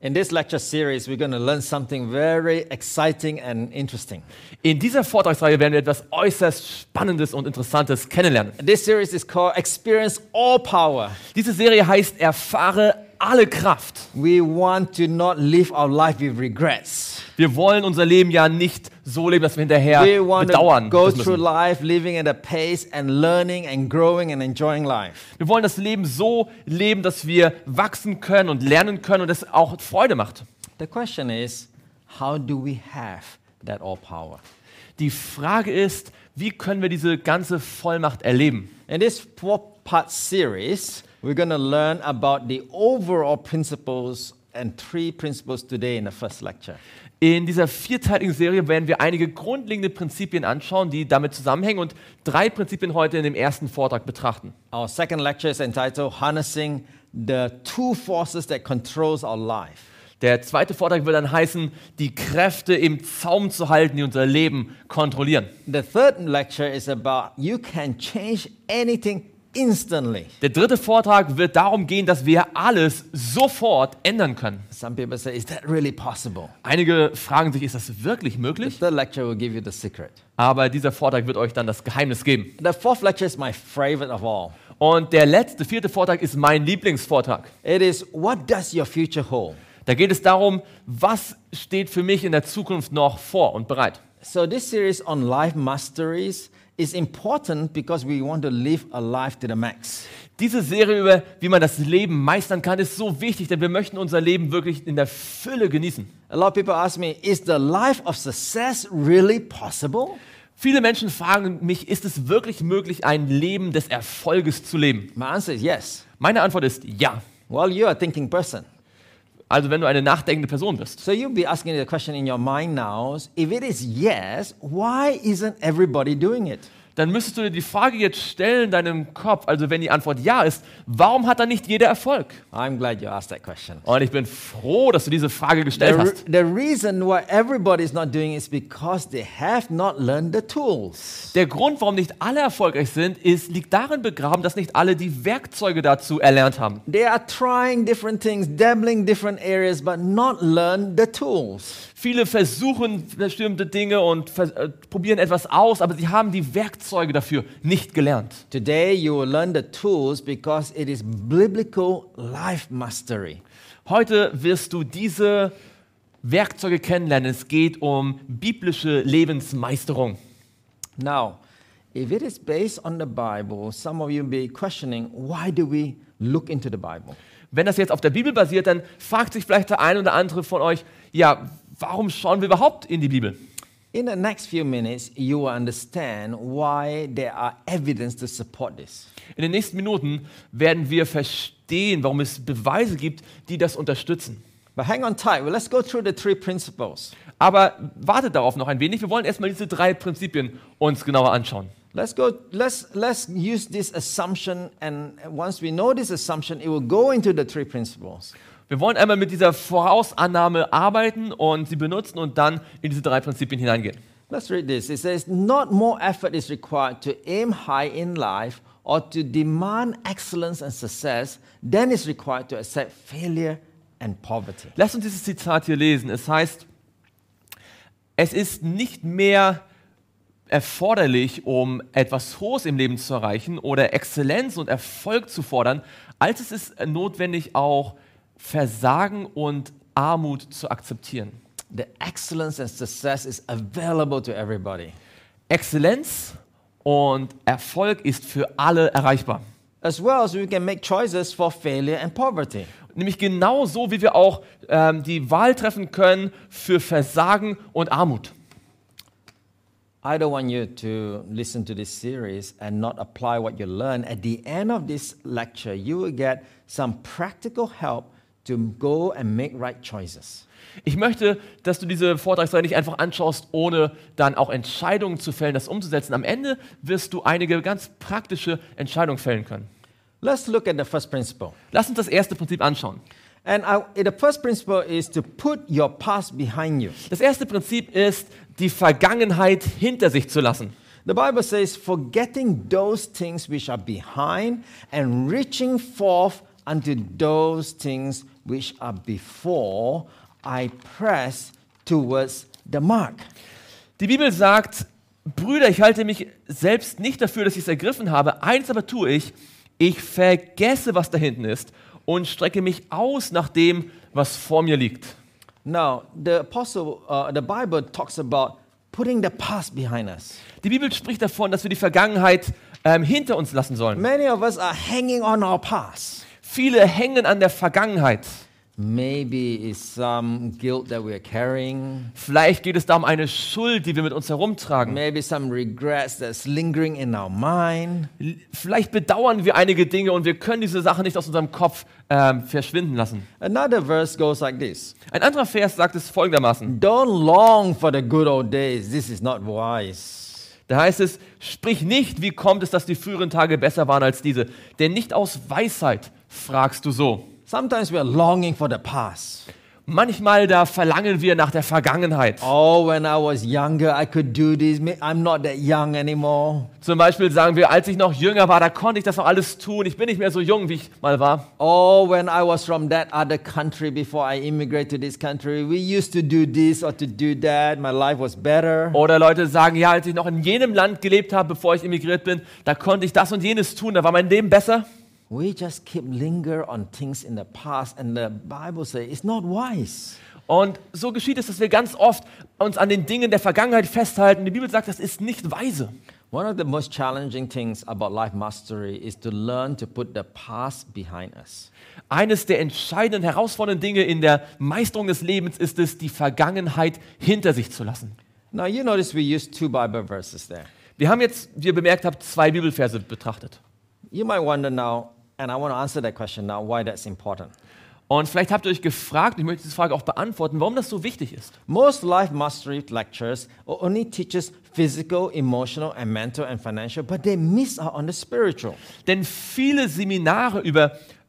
In this lecture series, we're going to learn something very exciting and interesting. In dieser Vortragsreihe werden wir etwas äußerst Spannendes und Interessantes kennenlernen. This series is called Experience All Power. Diese Serie heißt Erfahre alle Kraft. We want to not live our life with regrets. Wir wollen unser Leben ja nicht so leben, dass wir hinterher We want bedauern to go müssen. through life living at a pace and learning and growing and enjoying life. Wir wollen das Leben so leben, dass wir wachsen können und lernen können und es auch Freude macht. The question is, how do we have that all power? Die Frage ist, wie können wir diese ganze Vollmacht erleben? In this 4-part series, we're going to learn about the overall principles and 3 principles today in the first lecture. In dieser 4-teiligen Serie werden wir einige grundlegende Prinzipien anschauen, die damit zusammenhängen und 3 Prinzipien heute in dem ersten Vortrag betrachten. Our second lecture is entitled Harnessing the 2 Forces that controls our life. Der zweite Vortrag wird dann heißen, die Kräfte im Zaum zu halten, die unser Leben kontrollieren. The third lecture is about you can change anything instantly. Der dritte Vortrag wird darum gehen, dass wir alles sofort ändern können. Some people say, is that really possible? Einige fragen sich, ist das wirklich The möglich? third lecture will give you the secret. Aber dieser Vortrag wird euch dann das Geheimnis geben. The fourth lecture is my favorite of all. Und der letzte, 4. Vortrag ist mein Lieblingsvortrag. It is, what does your future hold? Da geht es darum, was steht für mich in der Zukunft noch vor und bereit. So this series on life masteries is important because we want to live a life to the max. Diese Serie über, wie man das Leben meistern kann, ist so wichtig, denn wir möchten unser Leben wirklich in der Fülle genießen. A lot of people ask me, is the life of success really possible? Viele Menschen fragen mich, ist es wirklich möglich, ein Leben des Erfolges zu leben? My answer is yes. Meine Antwort ist ja. Well, you're a thinking person. Also wenn du eine nachdenkende Person bist. So you'll be asking the question in your mind now, if it is yes, why isn't everybody doing it? Dann müsstest du dir die Frage jetzt stellen in deinem Kopf, also wenn die Antwort ja ist, warum hat dann nicht jeder Erfolg? I'm glad you asked that question. Und ich bin froh, dass du diese Frage gestellt hast. The reason why everybody is not doing it is because they have not learned the tools. Der Grund, warum nicht alle erfolgreich sind, liegt darin begraben, dass nicht alle die Werkzeuge dazu erlernt haben. They are trying different things, dabbling different areas, but not learn the tools. Viele versuchen bestimmte Dinge und probieren etwas aus, aber sie haben die Werkzeuge dafür nicht gelernt. Today you will learn the tools because it is biblical life mastery. Heute wirst du diese Werkzeuge kennenlernen. Es geht um biblische Lebensmeisterung. Now, if it is based on the Bible, some of you may be questioning, why do we look into the Bible? Wenn das jetzt auf der Bibel basiert, dann fragt sich vielleicht der eine oder andere von euch, ja, warum schauen wir überhaupt in die Bibel? In the next few minutes, you will understand why there are evidence to support this. In den nächsten Minuten werden wir verstehen, warum es Beweise gibt, die das unterstützen. But hang on tight. Well, let's go through the 3 principles. Aber wartet darauf noch ein wenig. Wir wollen erstmal diese 3 Prinzipien uns genauer anschauen. Let's use this assumption, and once we know this assumption, it will go into the 3 principles. Wir wollen einmal mit dieser Vorausannahme arbeiten und sie benutzen und dann in diese 3 Prinzipien hineingehen. Let's read this. It says, not more effort is required to aim high in life or to demand excellence and success than is required to accept failure and poverty. Lasst uns dieses Zitat hier lesen. Es heißt, es ist nicht mehr erforderlich, um etwas Hohes im Leben zu erreichen oder Exzellenz und Erfolg zu fordern, als es ist notwendig, auch Versagen und Armut zu akzeptieren. The excellence and success is available to everybody. Exzellenz und Erfolg ist für alle erreichbar. As well as we can make choices for failure and poverty. Nämlich genauso, wie wir auch die Wahl treffen können für Versagen und Armut. I don't want you to listen to this series and not apply what you learn. At the end of this lecture, you will get some practical help to go and make right choices. Ich möchte, dass du diese Vortragsreihe nicht einfach anschaust, ohne dann auch Entscheidungen zu fällen, das umzusetzen. Am Ende wirst du einige ganz praktische Entscheidungen fällen können. Let's look at the first principle. Lass uns das erste Prinzip anschauen. And the first principle is to put your past behind you. Das erste Prinzip ist, die Vergangenheit hinter sich zu lassen. The Bible says, forgetting those things which are behind and reaching forth unto those things which are before, I press towards the mark. Die Bibel sagt, Brüder, ich halte mich selbst nicht dafür, dass ich es ergriffen habe. Eins aber tue ich, ich vergesse, was da hinten ist und strecke mich aus nach dem, was vor mir liegt. Now, the Bible talks about putting the past behind us. Die Bibel spricht davon, dass wir die Vergangenheit hinter uns lassen sollen. Many of us are hanging on our past. Viele hängen an der Vergangenheit. Maybe it's some guilt that we're carrying. Vielleicht geht es da um eine Schuld, die wir mit uns herumtragen. Maybe some regrets that's lingering in our mind. Vielleicht bedauern wir einige Dinge und wir können diese Sache nicht aus unserem Kopf verschwinden lassen. Another verse goes like this. Ein anderer Vers sagt es folgendermaßen. Don't long for the good old days. This is not wise. Da heißt es, sprich nicht, wie kommt es, dass die früheren Tage besser waren als diese. Denn nicht aus Weisheit fragst du so. Sometimes we are longing for the past. Manchmal da verlangen wir nach der Vergangenheit. Oh, when I was younger, I could do this. I'm not that young anymore. Zum Beispiel sagen wir, als ich noch jünger war, da konnte ich das noch alles tun. Ich bin nicht mehr so jung, wie ich mal war. Oh, when I was from that other country before I immigrated to this country, we used to do this or to do that. My life was better. Oder Leute sagen, ja, als ich noch in jenem Land gelebt habe, bevor ich emigriert bin, da konnte ich das und jenes tun, da war mein Leben besser. We just keep linger on things in the past, and the Bible says it's not wise. Und so geschieht es, dass wir ganz oft uns an den Dingen der Vergangenheit festhalten. Die Bibel sagt, das ist nicht weise. One of the most challenging things about life mastery is to learn to put the past behind us. Eines der entscheidenden, herausfordernden Dinge in der Meisterung des Lebens ist es, die Vergangenheit hinter sich zu lassen. Now you notice we used 2 Bible verses there. Wir haben jetzt, wie ihr bemerkt habt, 2 Bibelverse betrachtet. You might wonder now, and I want to answer that question now, why that's important. Und vielleicht habt ihr euch gefragt, ich möchte diese Frage auch beantworten, warum das so wichtig ist. Most life mastery lectures only teaches physical, emotional, and mental and financial, but they miss out on the spiritual. Denn viele Seminare über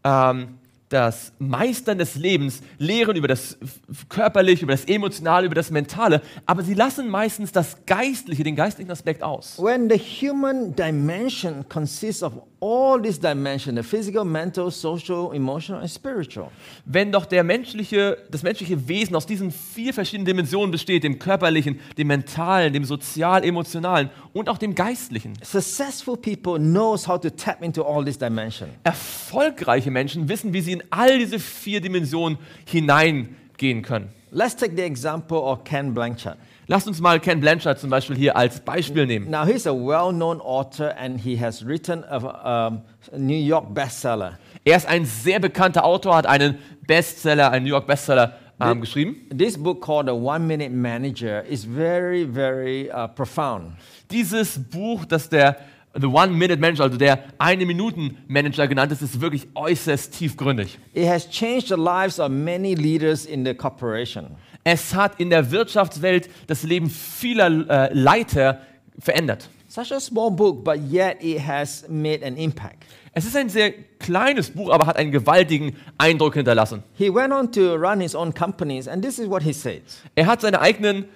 das Meistern des Lebens lehren über das Körperliche, über das Emotionale, über das Mentale, aber sie lassen meistens das Geistliche, den geistlichen Aspekt aus. When the human dimension consists of all these dimensions, the physical, mental, social, emotional, and spiritual. Wenn doch das menschliche Wesen aus diesen 4 verschiedenen Dimensionen besteht, dem körperlichen, dem mentalen, dem sozial-emotionalen und auch dem geistlichen. Successful people knows how to tap into all these dimensions. Erfolgreiche Menschen wissen, wie sie in all diese 4 Dimensionen hineingehen können. Let's take the example of Ken Blanchard. Lasst uns mal Ken Blanchard zum Beispiel hier als Beispiel nehmen. Now he's a well-known author and he has written a New York bestseller. Er ist ein sehr bekannter Autor, hat einen Bestseller, einen New York Bestseller geschrieben. This book called The One-Minute Manager is very, very profound. Dieses Buch, das der The One-Minute Manager, also der 1-Minuten-Manager genannt ist wirklich äußerst tiefgründig. It has changed the lives of many leaders in the corporation. Es hat in der Wirtschaftswelt das Leben vieler Leiter verändert. Such a small book, but yet it has made an impact. Es ist ein sehr kleines Buch, aber hat einen gewaltigen Eindruck hinterlassen. He went on to run his own companies, and this is what he said. Er hat seine eigenen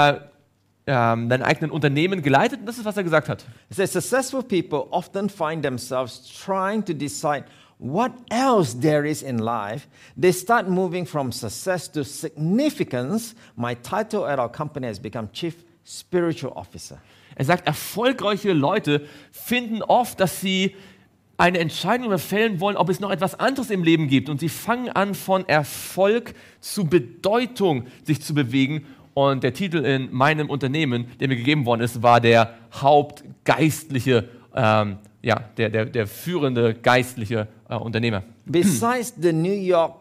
Unternehmen geleitet und das ist, was er gesagt hat. He says, successful people often find themselves trying to decide what else there is in life. They start moving from success to significance. My title at our company has become Chief Spiritual Officer. Er sagt, erfolgreiche Leute finden oft, dass sie eine Entscheidung fällen wollen, ob es noch etwas anderes im Leben gibt. Und sie fangen an, von Erfolg zu Bedeutung sich zu bewegen. Und der Titel in meinem Unternehmen, der mir gegeben worden ist, war der hauptgeistliche, der führende geistliche Unternehmer. Besides the New York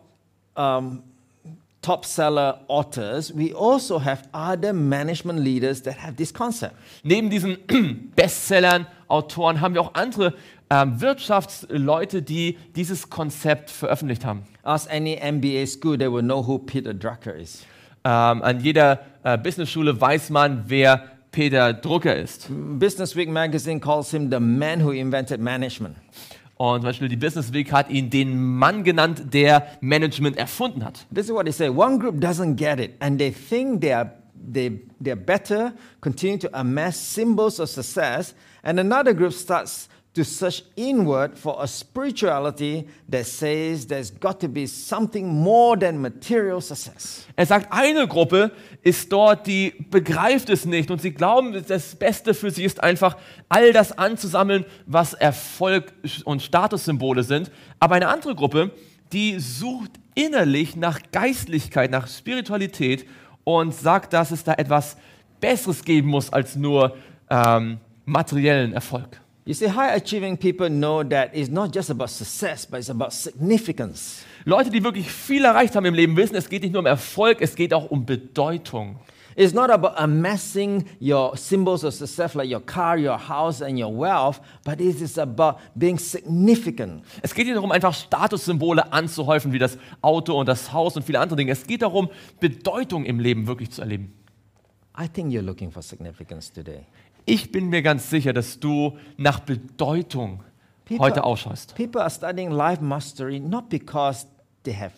top seller authors, we also have other management leaders that have this concept. Neben diesen Bestsellern, Autoren haben wir auch andere Wirtschaftsleute, die dieses Konzept veröffentlicht haben. Ask any MBA school, they will know who Peter Drucker is. An jeder Businessschule weiß man, wer Peter Drucker ist. Business Week magazine calls him the man who invented management. Und zum Beispiel die Business Week hat ihn den Mann genannt, der Management erfunden hat. This is what they say. One group doesn't get it, and they think they're better, continue to amass symbols of success, and another group starts to search inward for a spirituality that says there's got to be something more than material success. Er sagt, eine Gruppe ist dort, die begreift es nicht und sie glauben, das Beste für sie ist einfach, all das anzusammeln, was Erfolg und Statussymbole sind. Aber eine andere Gruppe, die sucht innerlich nach Geistlichkeit, nach Spiritualität und sagt, dass es da etwas Besseres geben muss als nur materiellen Erfolg. You see, high-achieving people know that it's not just about success, but it's about significance. Leute, die wirklich viel erreicht haben im Leben, wissen, es geht nicht nur um Erfolg, es geht auch um Bedeutung. It's not about amassing your symbols of success like your car, your house, and your wealth, but it is about being significant. Es geht nicht darum, einfach Statussymbole anzuhäufen, wie das Auto und das Haus und viele andere Dinge. Es geht darum, Bedeutung im Leben wirklich zu erleben. I think you're looking for significance today. Ich bin mir ganz sicher, dass du nach Bedeutung heute ausschaust. People are studying life mastery not because they have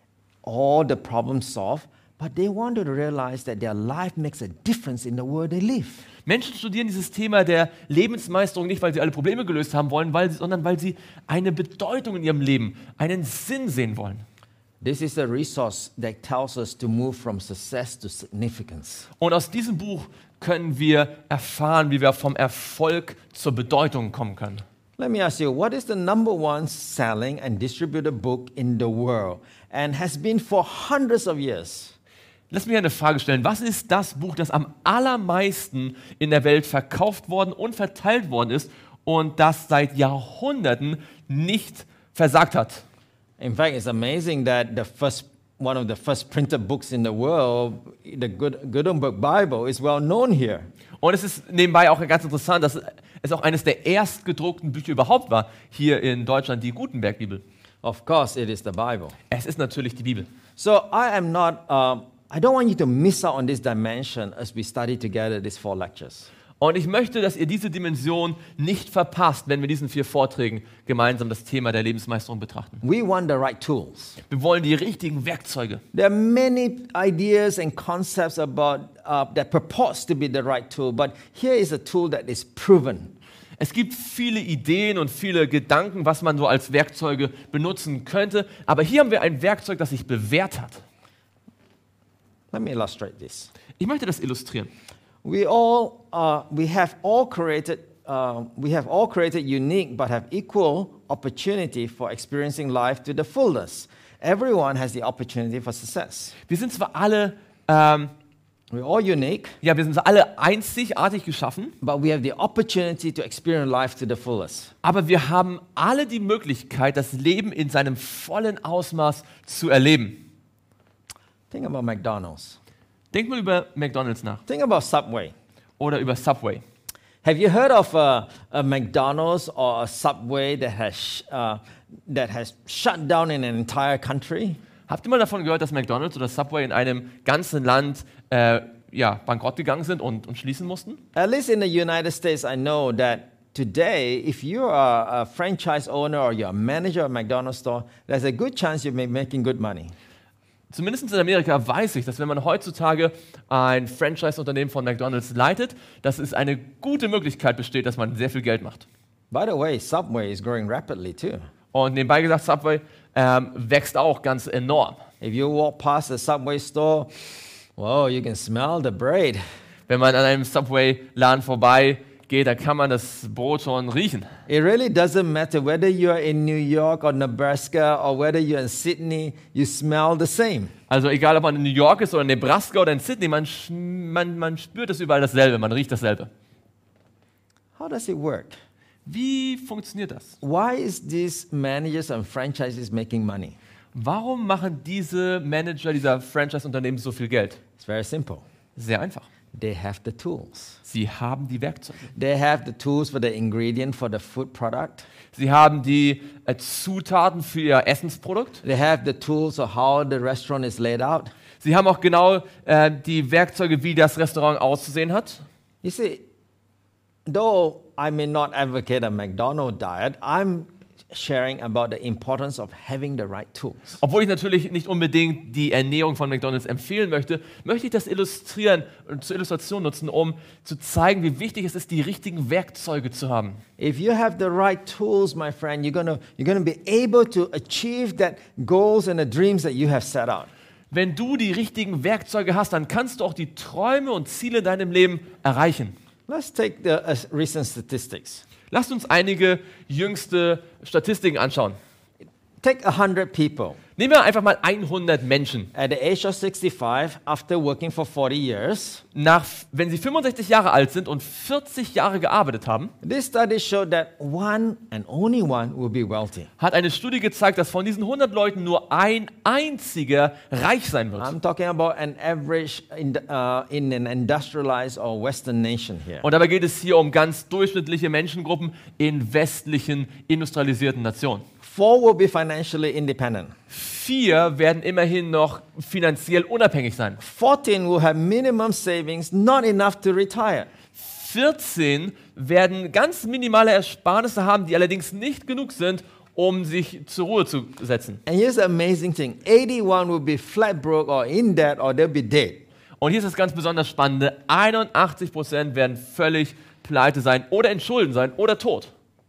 all the problems solved, but they want to realize that their life makes a difference in the world they live. Menschen studieren dieses Thema der Lebensmeisterung nicht, weil sie alle Probleme gelöst haben wollen, sondern weil sie eine Bedeutung in ihrem Leben, einen Sinn sehen wollen. This is a resource that tells us to move from success to significance. Und aus diesem Buch können wir erfahren, wie wir vom Erfolg zur Bedeutung kommen können. Let me ask you, what is the number one selling and distributed book in the world and has been for hundreds of years? Lass mich eine Frage stellen. Was ist das Buch, das am allermeisten in der Welt verkauft worden und verteilt worden ist und das seit Jahrhunderten nicht versagt hat? In fact, it's amazing that one of the first printed books in the world, the Gutenberg Bible, is well known here. Und es ist nebenbei auch ganz interessant, dass es auch eines der erstgedruckten Bücher überhaupt war, hier in Deutschland, die Gutenberg-Bibel. Of course, it is the Bible. Es ist natürlich die Bibel. So I don't want you to miss out on this dimension as we study together these 4 lectures. Und ich möchte, dass ihr diese Dimension nicht verpasst, wenn wir diesen 4 Vorträgen gemeinsam das Thema der Lebensmeisterung betrachten. We want the right tools. Wir wollen die richtigen Werkzeuge. There are many ideas and concepts about that purports to be the right tool, but here is a tool that is proven. Es gibt viele Ideen und viele Gedanken, was man so als Werkzeuge benutzen könnte, aber hier haben wir ein Werkzeug, das sich bewährt hat. Let me illustrate this. Ich möchte das illustrieren. We have all created unique but have equal opportunity for experiencing life to the fullness. Everyone has the opportunity for success. Wir sind zwar alle, We're all unique, wir sind alle einzigartig geschaffen, but we have the opportunity to experience life to the fullest. aber wir haben alle die Möglichkeit, das Leben in seinem vollen Ausmaß zu erleben. Think about McDonald's. Denk mal über McDonald's nach Think about Subway. oder über Subway. Have you heard of a McDonald's or a Subway that has shut down in an entire country? Habt ihr mal davon gehört, dass McDonald's oder Subway in einem ganzen Land bankrott gegangen sind und schließen mussten? At least in the United States, I know that today, if you are a franchise owner or you're a manager of a McDonald's store, there's a good chance you're making good money. Zumindest in Amerika weiß ich, dass wenn man heutzutage ein Franchise-Unternehmen von McDonald's leitet, dass es eine gute Möglichkeit besteht, dass man sehr viel Geld macht. By the way, Subway is growing rapidly too. Und nebenbei gesagt, Subway wächst auch ganz enorm. If you walk past a Subway store, whoa, you can smell the bread. Wenn man an einem Subway-Laden vorbeigeht, da kann man das Brot schon riechen. It really doesn't matter whether you're in New York or Nebraska or whether you're in Sydney, you smell the same. Also egal, ob man in New York ist oder in Nebraska oder in Sydney, man spürt es überall dasselbe, man riecht dasselbe. How does it work? Wie funktioniert das? Why is these managers and franchises making money? Warum machen diese Manager dieser Franchise-Unternehmen so viel Geld? It's very simple. Sehr einfach. They have the tools. Sie haben die Werkzeuge. They have the tools for the ingredient for the food product. Sie haben die Zutaten für ihr Essensprodukt. They have the tools of how the restaurant is laid out. Sie haben auch genau die Werkzeuge, wie das Restaurant auszusehen hat. You see, though I may not advocate a McDonald's diet, I'm sharing about the importance of having the right tools. Obwohl ich natürlich nicht unbedingt die Ernährung von McDonald's empfehlen möchte, möchte ich das illustrieren und zur Illustration nutzen, um zu zeigen, wie wichtig es ist, die richtigen Werkzeuge zu haben. If you have the right tools, my friend, you're gonna be able to achieve that goals and the dreams that you have set out. Wenn du die richtigen Werkzeuge hast, dann kannst du auch die Träume und Ziele in deinem Leben erreichen. Let's take the recent statistics. Lasst uns einige jüngste Statistiken anschauen. Take 100 people. Nehmen wir einfach mal 100 Menschen. At the age of 65, after working for 40 years, Wenn sie 65 Jahre alt sind und 40 Jahre gearbeitet haben, this study showed that one and only one will be wealthy. hat eine Studie gezeigt, dass von diesen 100 Leuten nur ein einziger reich sein wird. I'm talking about an average in an industrialized or Western nation here. Und dabei geht es hier um ganz durchschnittliche Menschengruppen in westlichen, industrialisierten Nationen. 4 will be financially independent. 4 werden immerhin noch finanziell unabhängig sein. 14 will have minimum savings, not enough to retire. 14 werden ganz minimale Ersparnisse haben, die allerdings nicht genug sind, um sich zur Ruhe zu setzen. And here's the amazing thing. 81 will be flat broke or in debt or they'll be dead. Und hier ist das ganz besonders Spannende. 81% werden völlig pleite sein oder in Schulden sein oder tot.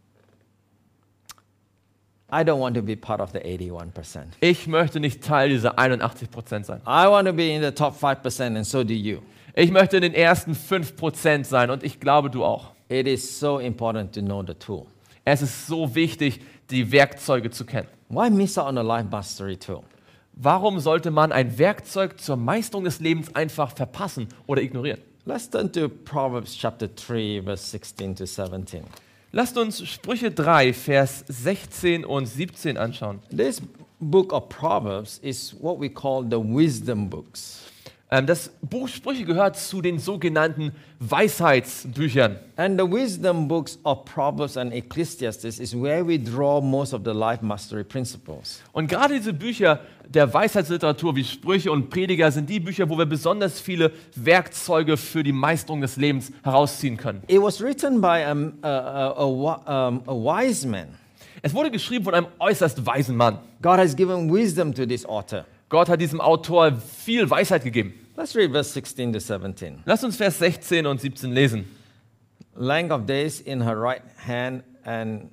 I don't want to be part of the 81%. Ich möchte nicht Teil dieser 81% sein. I want to be in the top 5% and so do you. Ich möchte in den ersten 5% sein und ich glaube, du auch. It is so important to know the tool. Es ist so wichtig, die Werkzeuge zu kennen. Why miss out on a life mastery tool? Warum sollte man ein Werkzeug zur Meisterung des Lebens einfach verpassen oder ignorieren? Let's turn to Proverbs chapter 3, verse 16 to 17. Lasst uns Sprüche 3, Vers 16 und 17 anschauen. This book of Proverbs is what we call the wisdom books. Das Buch Sprüche gehört zu den sogenannten Weisheitsbüchern. And the wisdom books of Proverbs and Ecclesiastes is where we draw most of the life mastery principles. Und gerade diese Bücher der Weisheitsliteratur wie Sprüche und Prediger sind die Bücher, wo wir besonders viele Werkzeuge für die Meisterung des Lebens herausziehen können. It was written by a wise man. Es wurde geschrieben von einem äußerst weisen Mann. God has given wisdom to this author. Gott hat diesem Autor viel Weisheit gegeben. Let's read verse 16 to 17. Lasst uns Vers 16 und 17 lesen. Length of days in her right hand and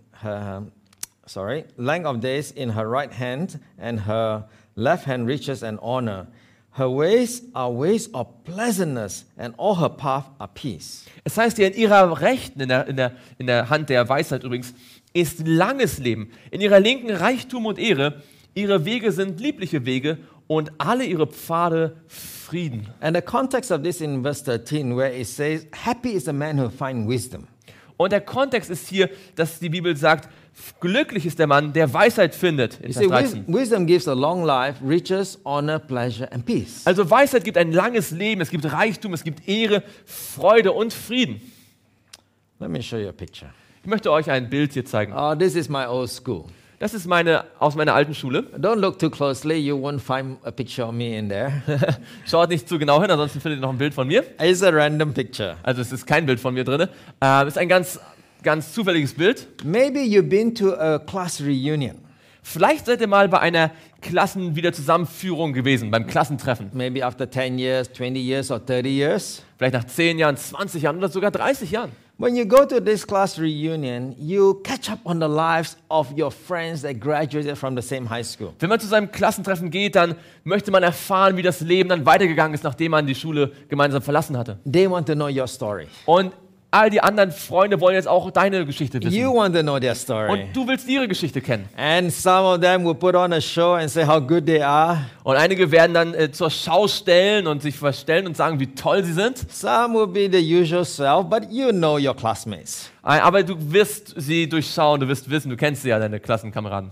length of days in her right hand and her left hand riches and honor. Her ways are ways of pleasantness and all her paths are peace. Es heißt hier, in ihrer Rechten, in der Hand der Weisheit übrigens, ist langes Leben. In ihrer Linken Reichtum und Ehre. Ihre Wege sind liebliche Wege und alle ihre Pfade Frieden. And the context of this in verse 13 where it says, happy is the man who finds wisdom. Und der Kontext ist hier, dass die Bibel sagt, glücklich ist der Mann, der Weisheit findet. In You Vers see, 13. wisdom gives a long life, riches, honor, pleasure and peace. Also Weisheit gibt ein langes Leben, es gibt Reichtum, es gibt Ehre, Freude und Frieden. Let me show you a picture. Ich möchte euch ein Bild hier zeigen. Oh, this is my old school. Das ist aus meiner alten Schule. Don't look too closely, you won't find a picture of me in there. Schaut nicht zu genau hin, ansonsten findet ihr noch ein Bild von mir. It's a random picture. Also es ist kein Bild von mir drin. Es ist ein ganz zufälliges Bild. Maybe you've been to a class reunion. Vielleicht seid ihr mal bei einer Klassenwiederzusammenführung gewesen, beim Klassentreffen. Maybe after 10 years, 20 years or 30 years. Vielleicht nach 10 Jahren, 20 Jahren oder sogar 30 Jahren. When you go to this class reunion, you catch up on the lives of your friends that graduated from the same high school. Wenn man zu seinem Klassentreffen geht, dann möchte man erfahren, wie das Leben dann weitergegangen ist, nachdem man die Schule gemeinsam verlassen hatte. They want to know your story. Und all die anderen Freunde wollen jetzt auch deine Geschichte wissen. You want to know their story. Und du willst ihre Geschichte kennen. And some of them will put on a show and say how good they are. Und einige werden dann zur Schau stellen und sich verstellen und sagen, wie toll sie sind. Some will be the usual self, but you know your classmates. Aber du wirst sie durchschauen, du wirst wissen, du kennst sie ja, deine Klassenkameraden.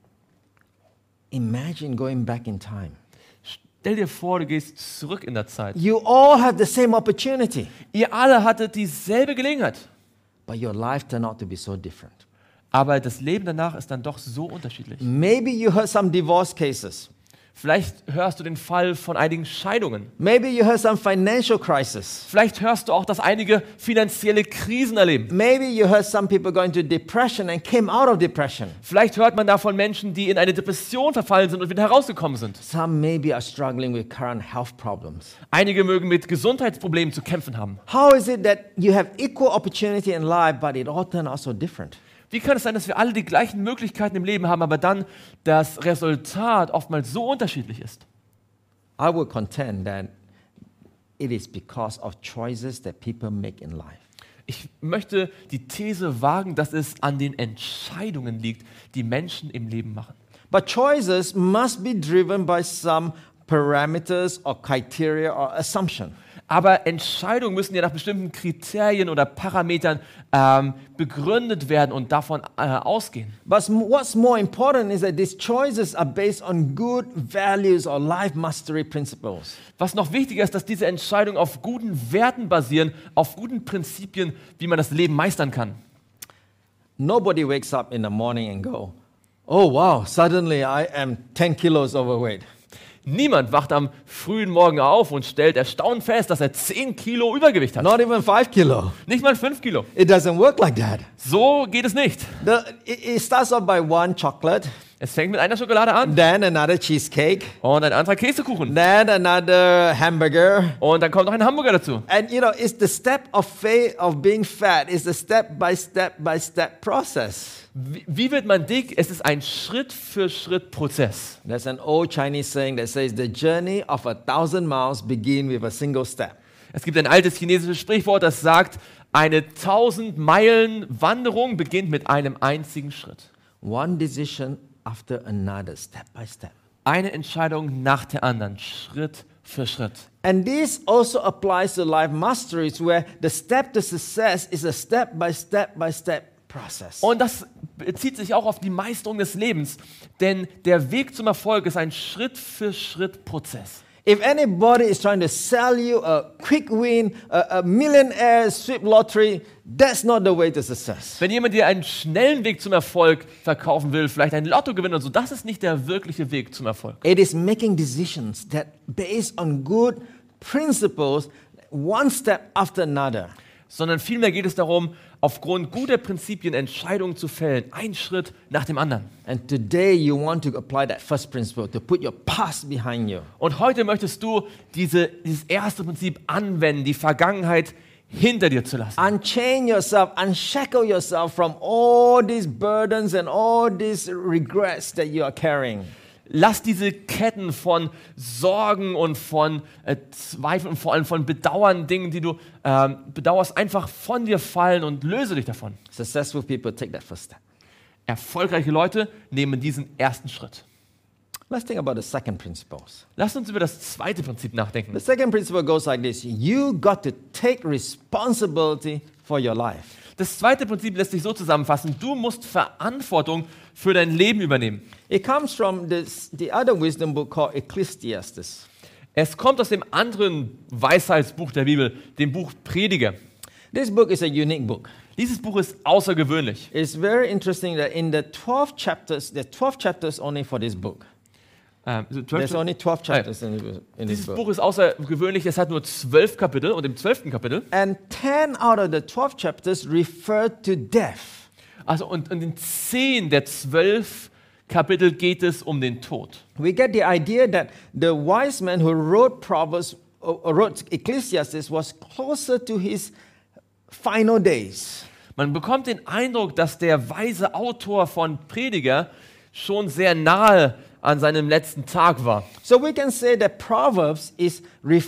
Imagine going back in time. Stell dir vor, du gehst zurück in der Zeit. You all have the same opportunity, Ihr alle hattet dieselbe Gelegenheit. but your life turned out to be so different. Aber das Leben danach ist dann doch so unterschiedlich. Maybe you heard some divorce cases. Vielleicht hörst du den Fall von einigen Scheidungen. Maybe you heard some financial crisis. Vielleicht hörst du auch, dass einige finanzielle Krisen erleben. Maybe you heard some people going to depression and came out of depression. Vielleicht hört man da von Menschen, die in eine Depression verfallen sind und wieder herausgekommen sind. Some maybe are struggling with current health problems. Einige mögen mit Gesundheitsproblemen zu kämpfen haben. How is it that you have equal opportunity in life, but it all turned out so different? Wie kann es sein, dass wir alle die gleichen Möglichkeiten im Leben haben, aber dann das Resultat oftmals so unterschiedlich ist? I would contend that it is because of choices that people make in life. Ich möchte die These wagen, dass es an den Entscheidungen liegt, die Menschen im Leben machen. But choices must be driven by some parameters or criteria or assumption. Aber Entscheidungen müssen ja nach bestimmten Kriterien oder Parametern begründet werden und davon ausgehen. But what's more important is that these choices are based on good values or life mastery principles. Was noch wichtiger ist, dass diese Entscheidungen auf guten Werten basieren, auf guten Prinzipien, wie man das Leben meistern kann. Nobody wakes up in the morning and go, oh wow, suddenly I am 10 kilos overweight. Niemand wacht am frühen Morgen auf und stellt erstaunt fest, dass er 10 Kilo Übergewicht hat. Not even 5 kilo. Nicht mal 5 Kilo. It doesn't work like that. So geht es nicht. It starts off by one chocolate, Es fängt mit einer Schokolade an then another cheesecake, und ein anderer Käsekuchen. then another hamburger. Und dann kommt noch ein Hamburger dazu. And you know, it's the step of faith of being fat. It's a step by step process. Wie wird man dick? Es ist ein Schritt-für-Schritt-Prozess. There's an old Chinese saying that says the journey of 1,000 miles begin with a single step. Es gibt ein altes chinesisches Sprichwort, das sagt, eine 1000 Meilen Wanderung beginnt mit einem einzigen Schritt. One decision after another, step by step. Eine Entscheidung nach der anderen, Schritt für Schritt. And this also applies to life masteries, where the step to success is a step by step process. Und das bezieht sich auch auf die Meisterung des Lebens, denn der Weg zum Erfolg ist ein Schritt-für-Schritt-Prozess. If anybody is trying to sell you a quick win, a millionaire sweep lottery, that's not the way to success. Wenn jemand dir einen schnellen Weg zum Erfolg verkaufen will, vielleicht ein Lottogewinn oder so, das ist nicht der wirkliche Weg zum Erfolg. It is making decisions that based on good principles, one step after another. Sondern vielmehr geht es darum, aufgrund guter Prinzipien Entscheidungen zu fällen, ein Schritt nach dem anderen. And today you want to apply that first principle, to put your past behind you. Und heute möchtest du dieses erste Prinzip anwenden, die Vergangenheit hinter dir zu lassen. Unchain yourself, unshackle yourself from all these burdens and all these regrets that you are carrying. Lass diese Ketten von Sorgen und von Zweifeln und vor allem von Bedauern, Dingen, die du bedauerst, einfach von dir fallen und löse dich davon. Successful people take that first step. Erfolgreiche Leute nehmen diesen ersten Schritt. Let's think about the second principles. Lass uns über das zweite Prinzip nachdenken. The second principle goes like this. You got to take responsibility for your life. Das zweite Prinzip lässt sich so zusammenfassen: Du musst Verantwortung für dein Leben übernehmen. It comes from the other wisdom book called Ecclesiastes. Es kommt aus dem anderen Weisheitsbuch der Bibel, dem Buch Prediger. This book is a unique book. Dieses Buch ist außergewöhnlich. It's very interesting that in the 12 chapters, there are 12 chapters only for this book. There's only 12 chapters in this Dieses book. Buch ist außergewöhnlich, es hat nur 12 Kapitel und im 12. Kapitel, And 10 out of the 12 chapters refer to death. also und in 10 der 12 Kapitel geht es um den Tod. We get the idea that the wise man who wrote Proverbs, wrote Ecclesiastes, was closer to his final days. Man bekommt den Eindruck, dass der weise Autor von Prediger schon sehr nahe an seinem letzten Tag war. So we can say that Proverbs is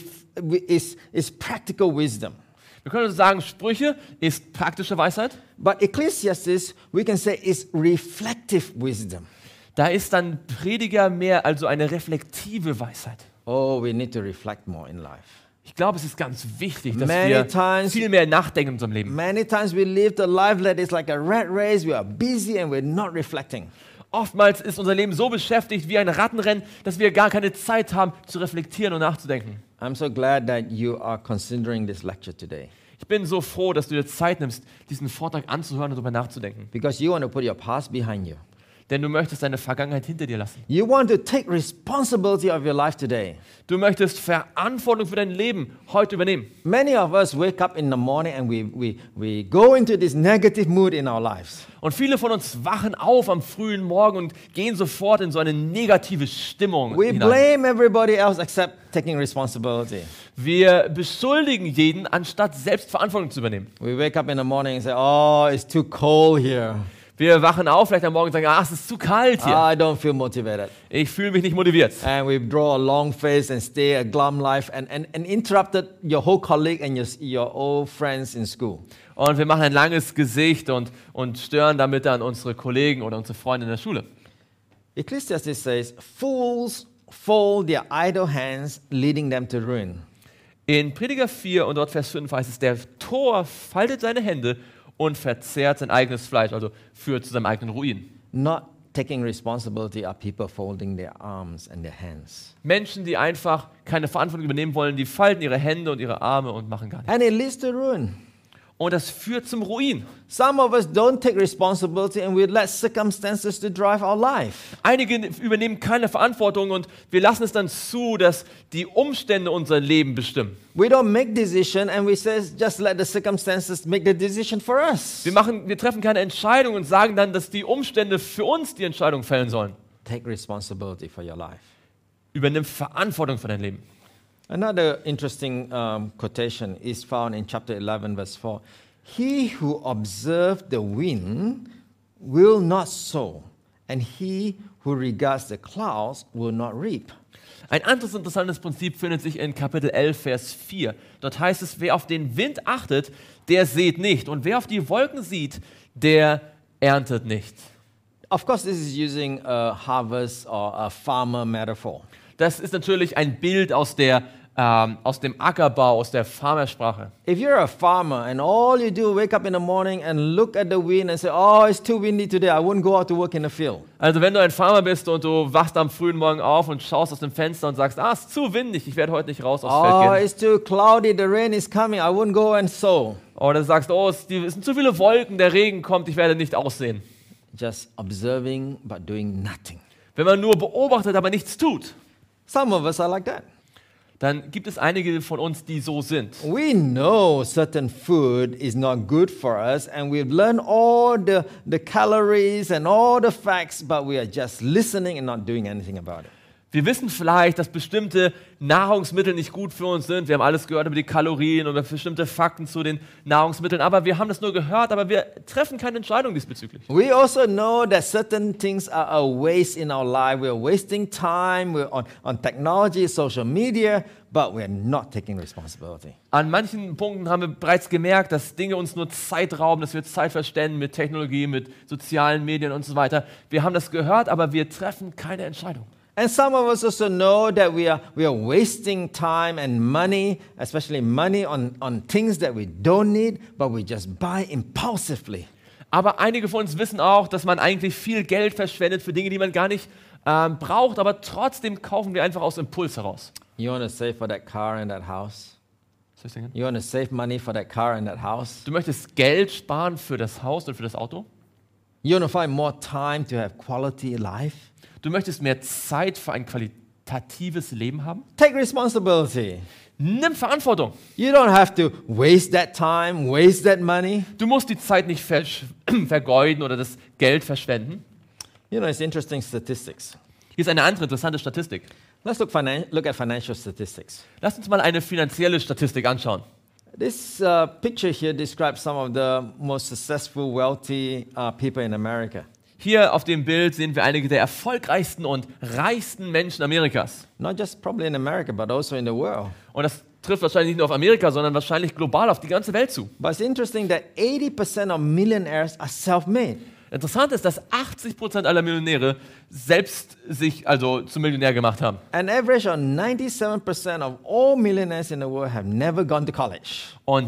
practical wisdom. Wir können also sagen, Sprüche ist praktische Weisheit. But Ecclesiastes, we can say, is reflective wisdom. Da ist dann Prediger mehr also eine reflektive Weisheit. Oh, we need to reflect more in life. Ich glaube, es ist ganz wichtig, dass Many wir times- viel mehr nachdenken in unserem Leben. Many times we live the life that is like a rat race. We are busy and we're not reflecting. Oftmals ist unser Leben so beschäftigt wie ein Rattenrennen, dass wir gar keine Zeit haben, zu reflektieren und nachzudenken. I'm so glad that you are considering this lecture today Ich bin so froh, dass du dir Zeit nimmst, diesen Vortrag anzuhören und darüber nachzudenken. because you want to put your past behind you. denn du möchtest deine Vergangenheit hinter dir lassen. You want to take responsibility of your life today. Du möchtest Verantwortung für dein Leben heute übernehmen. Many of us wake up in the morning and we go into this negative mood in our lives. Und viele von uns wachen auf am frühen Morgen und gehen sofort in so eine negative Stimmung We hinein. blame everybody else except taking responsibility. Wir beschuldigen jeden, anstatt selbst Verantwortung zu übernehmen. We wake up in the morning and say, oh, it's too cold here. Wir wachen auf vielleicht am Morgen und sagen, es ist zu kalt hier. I don't feel motivated. Ich fühle mich nicht motiviert. And we draw a long face and stay a glum life and interrupted your whole colleague and your old friends in school. Und wir machen ein langes Gesicht und stören damit dann unsere Kollegen oder unsere Freunde in der Schule. Ecclesiastes says, fools fold their idle hands, leading them to ruin. In Prediger 4 und dort Vers 5 heißt es, der Tor faltet seine Hände und verzehrt sein eigenes Fleisch, also führt zu seinem eigenen Ruin. Not taking responsibility are people folding their arms and their hands. Menschen, die einfach keine Verantwortung übernehmen wollen, die falten ihre Hände und ihre Arme und machen gar nichts. And it leads to ruin. Und das führt zum Ruin. Some of us don't take responsibility and we let circumstances to drive our life. Einige übernehmen keine Verantwortung und wir lassen es dann zu, dass die Umstände unser Leben bestimmen. We don't make decision and we say just let the circumstances make the decision for us. Wir treffen keine Entscheidung und sagen dann, dass die Umstände für uns die Entscheidung fällen sollen. Take responsibility for your life. Übernimm Verantwortung für dein Leben. Another interesting quotation is found in chapter 11, verse 4. He who observes the wind will not sow, and he who regards the clouds will not reap. Ein anderes interessantes Prinzip findet sich in Kapitel 11, Vers 4. Dort heißt es, wer auf den Wind achtet, der sät nicht. Und wer auf die Wolken sieht, der erntet nicht. Of course, this is using a harvest or a farmer metaphor. Das ist natürlich ein Bild aus dem Ackerbau, aus der Farmersprache. If you're a farmer and all you do wake up in the morning and look at the wind and say, oh, it's too windy today, I wouldn't go out to work in the field. Also wenn du ein Farmer bist und du wachst am frühen Morgen auf und schaust aus dem Fenster und sagst, es ist zu windig, ich werde heute nicht raus aufs Feld Oh, gehen. it's too cloudy, the rain is coming, I wouldn't go and sow. Oder du sagst, es sind zu viele Wolken, der Regen kommt, ich werde nicht aussehen. Just observing but doing nothing. Wenn man nur beobachtet, aber nichts tut, Some of us are like that. dann gibt es einige von uns, die so sind. We know certain food is not good for us and we've learned all the calories and all the facts, but we are just listening and not doing anything about it. Wir wissen vielleicht, dass bestimmte Nahrungsmittel nicht gut für uns sind. Wir haben alles gehört über die Kalorien und über bestimmte Fakten zu den Nahrungsmitteln, aber wir haben das nur gehört, aber wir treffen keine Entscheidung diesbezüglich. We also know that certain things are a waste in our life. We're wasting time on technology, social media, but we're not taking responsibility. An manchen Punkten haben wir bereits gemerkt, dass Dinge uns nur Zeit rauben, dass wir Zeit verschwenden mit Technologie, mit sozialen Medien und so weiter. Wir haben das gehört, aber wir treffen keine Entscheidung. And some of us also know that we are wasting time and money, especially money on things that we don't need, but we just buy impulsively. Aber einige von uns wissen auch, dass man eigentlich viel Geld verschwendet für Dinge, die man gar nicht braucht, aber trotzdem kaufen wir einfach aus Impuls heraus. You want to save for that car and that house? You want to save money for that car and that house? Du möchtest Geld sparen für das Haus und für das Auto? You want to find more time to have quality life? Du möchtest mehr Zeit für ein qualitatives Leben haben? Take responsibility. Nimm Verantwortung. You don't have to waste that time, waste that money. Du musst die Zeit nicht vergeuden oder das Geld verschwenden. You know, it's interesting statistics. Hier ist eine andere interessante Statistik. Let's look at financial statistics. Lass uns mal eine finanzielle Statistik anschauen. This picture here describes some of the most successful, wealthy people in America. Hier auf dem Bild sehen wir einige der erfolgreichsten und reichsten Menschen Amerikas. Not just probably in America, but also in the world. Und das trifft wahrscheinlich nicht nur auf Amerika, sondern wahrscheinlich global auf die ganze Welt zu. But it's interesting that 80% of millionaires are self-made. Interessant ist, dass 80% aller Millionäre selbst sich also zum Millionär gemacht haben. An average of 97% of all millionaires in the world have never gone to college. Und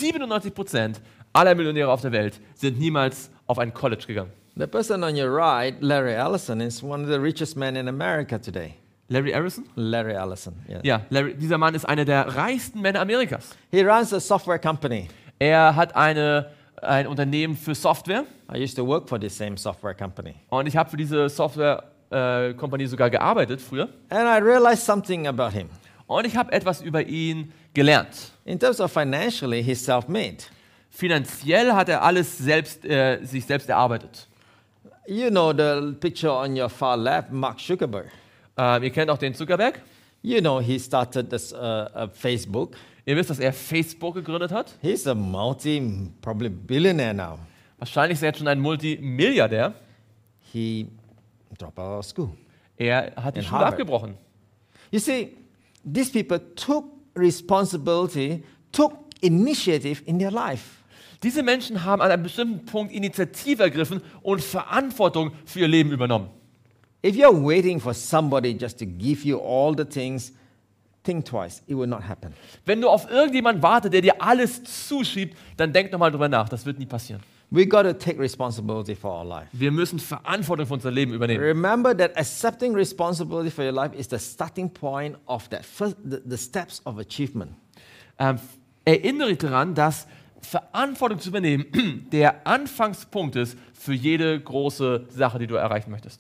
97% aller Millionäre auf der Welt sind niemals auf ein College gegangen. The person on your right, Larry Ellison, is one of the richest men in America today. Larry Ellison? Larry Ellison, yeah. Ja, dieser Mann ist einer der reichsten Männer Amerikas. He runs a software company. Er hat eine ein Unternehmen für Software I used to work for the same software company. und ich habe für diese Software-Kompanie sogar gearbeitet früher. And I realized something about him. Und ich habe etwas über ihn gelernt. In terms of financially, he's self-made. Finanziell hat er alles sich selbst erarbeitet. You know the picture on your far left, Mark Zuckerberg. Ihr kennt auch den Zuckerberg. You know he started this Facebook. Ihr wisst, dass er Facebook gegründet hat. He's a probably billionaire now. Wahrscheinlich ist er jetzt schon ein Multimilliardär. He dropped out of school. Er hat die In Schule Harvard. abgebrochen. You see, these people took responsibility, took initiative in their life. Diese Menschen haben an einem bestimmten Punkt Initiative ergriffen und Verantwortung für ihr Leben übernommen. If you're waiting for somebody just to give you all the things, think twice. It will not happen. Wenn du auf irgendjemanden wartest, der dir alles zuschiebt, dann denk nochmal drüber nach. Das wird nie passieren. We got to take responsibility for our life. Wir müssen Verantwortung für unser Leben übernehmen. Remember that accepting responsibility for your life is the starting point of that first, the steps of achievement. Erinnere dich daran, dass Verantwortung zu übernehmen der Anfangspunkt ist für jede große Sache, die du erreichen möchtest.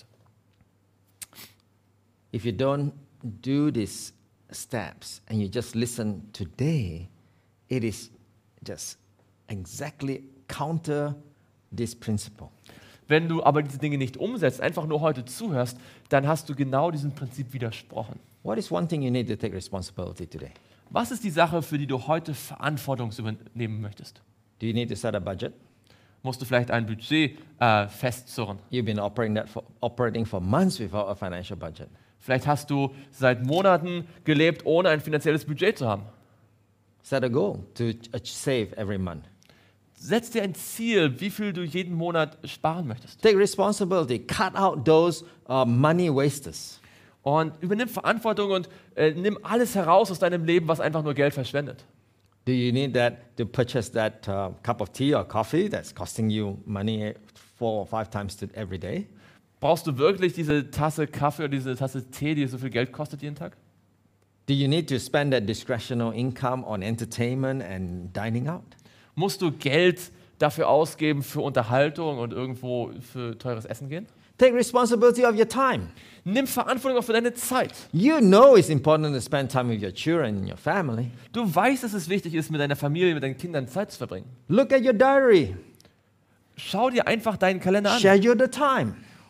If you don't do these steps and you just listen today, it is just exactly counter this principle. Wenn du aber diese Dinge nicht umsetzt, einfach nur heute zuhörst, dann hast du genau diesem Prinzip widersprochen. What is one thing you need to take responsibility today? Was ist die Sache, für die du heute Verantwortung übernehmen möchtest? Do you need to set a budget? Musst du vielleicht ein Budget festzurren? You've been operating for months without a financial budget. Vielleicht hast du seit Monaten gelebt, ohne ein finanzielles Budget zu haben. Set a goal to save every month. Setz dir ein Ziel, wie viel du jeden Monat sparen möchtest. Take responsibility. Cut out those money wasters. Und übernimm Verantwortung und nimm alles heraus aus deinem Leben, was einfach nur Geld verschwendet. Do you need that to purchase that cup of tea or coffee that's costing you money 4 or 5 times every day? Brauchst du wirklich diese Tasse Kaffee oder diese Tasse Tee, die so viel Geld kostet jeden Tag? Do you need to spend that discretionary income on entertainment and dining out? Musst du Geld dafür ausgeben für Unterhaltung und irgendwo für teures Essen gehen? Take responsibility of your time. Nimm Verantwortung auch für deine Zeit. You know it's important to spend time with your children and your family. Du weißt, dass es wichtig ist, mit deiner Familie, mit deinen Kindern Zeit zu verbringen. Look at your diary. Schau dir einfach deinen Kalender an Schedule the time.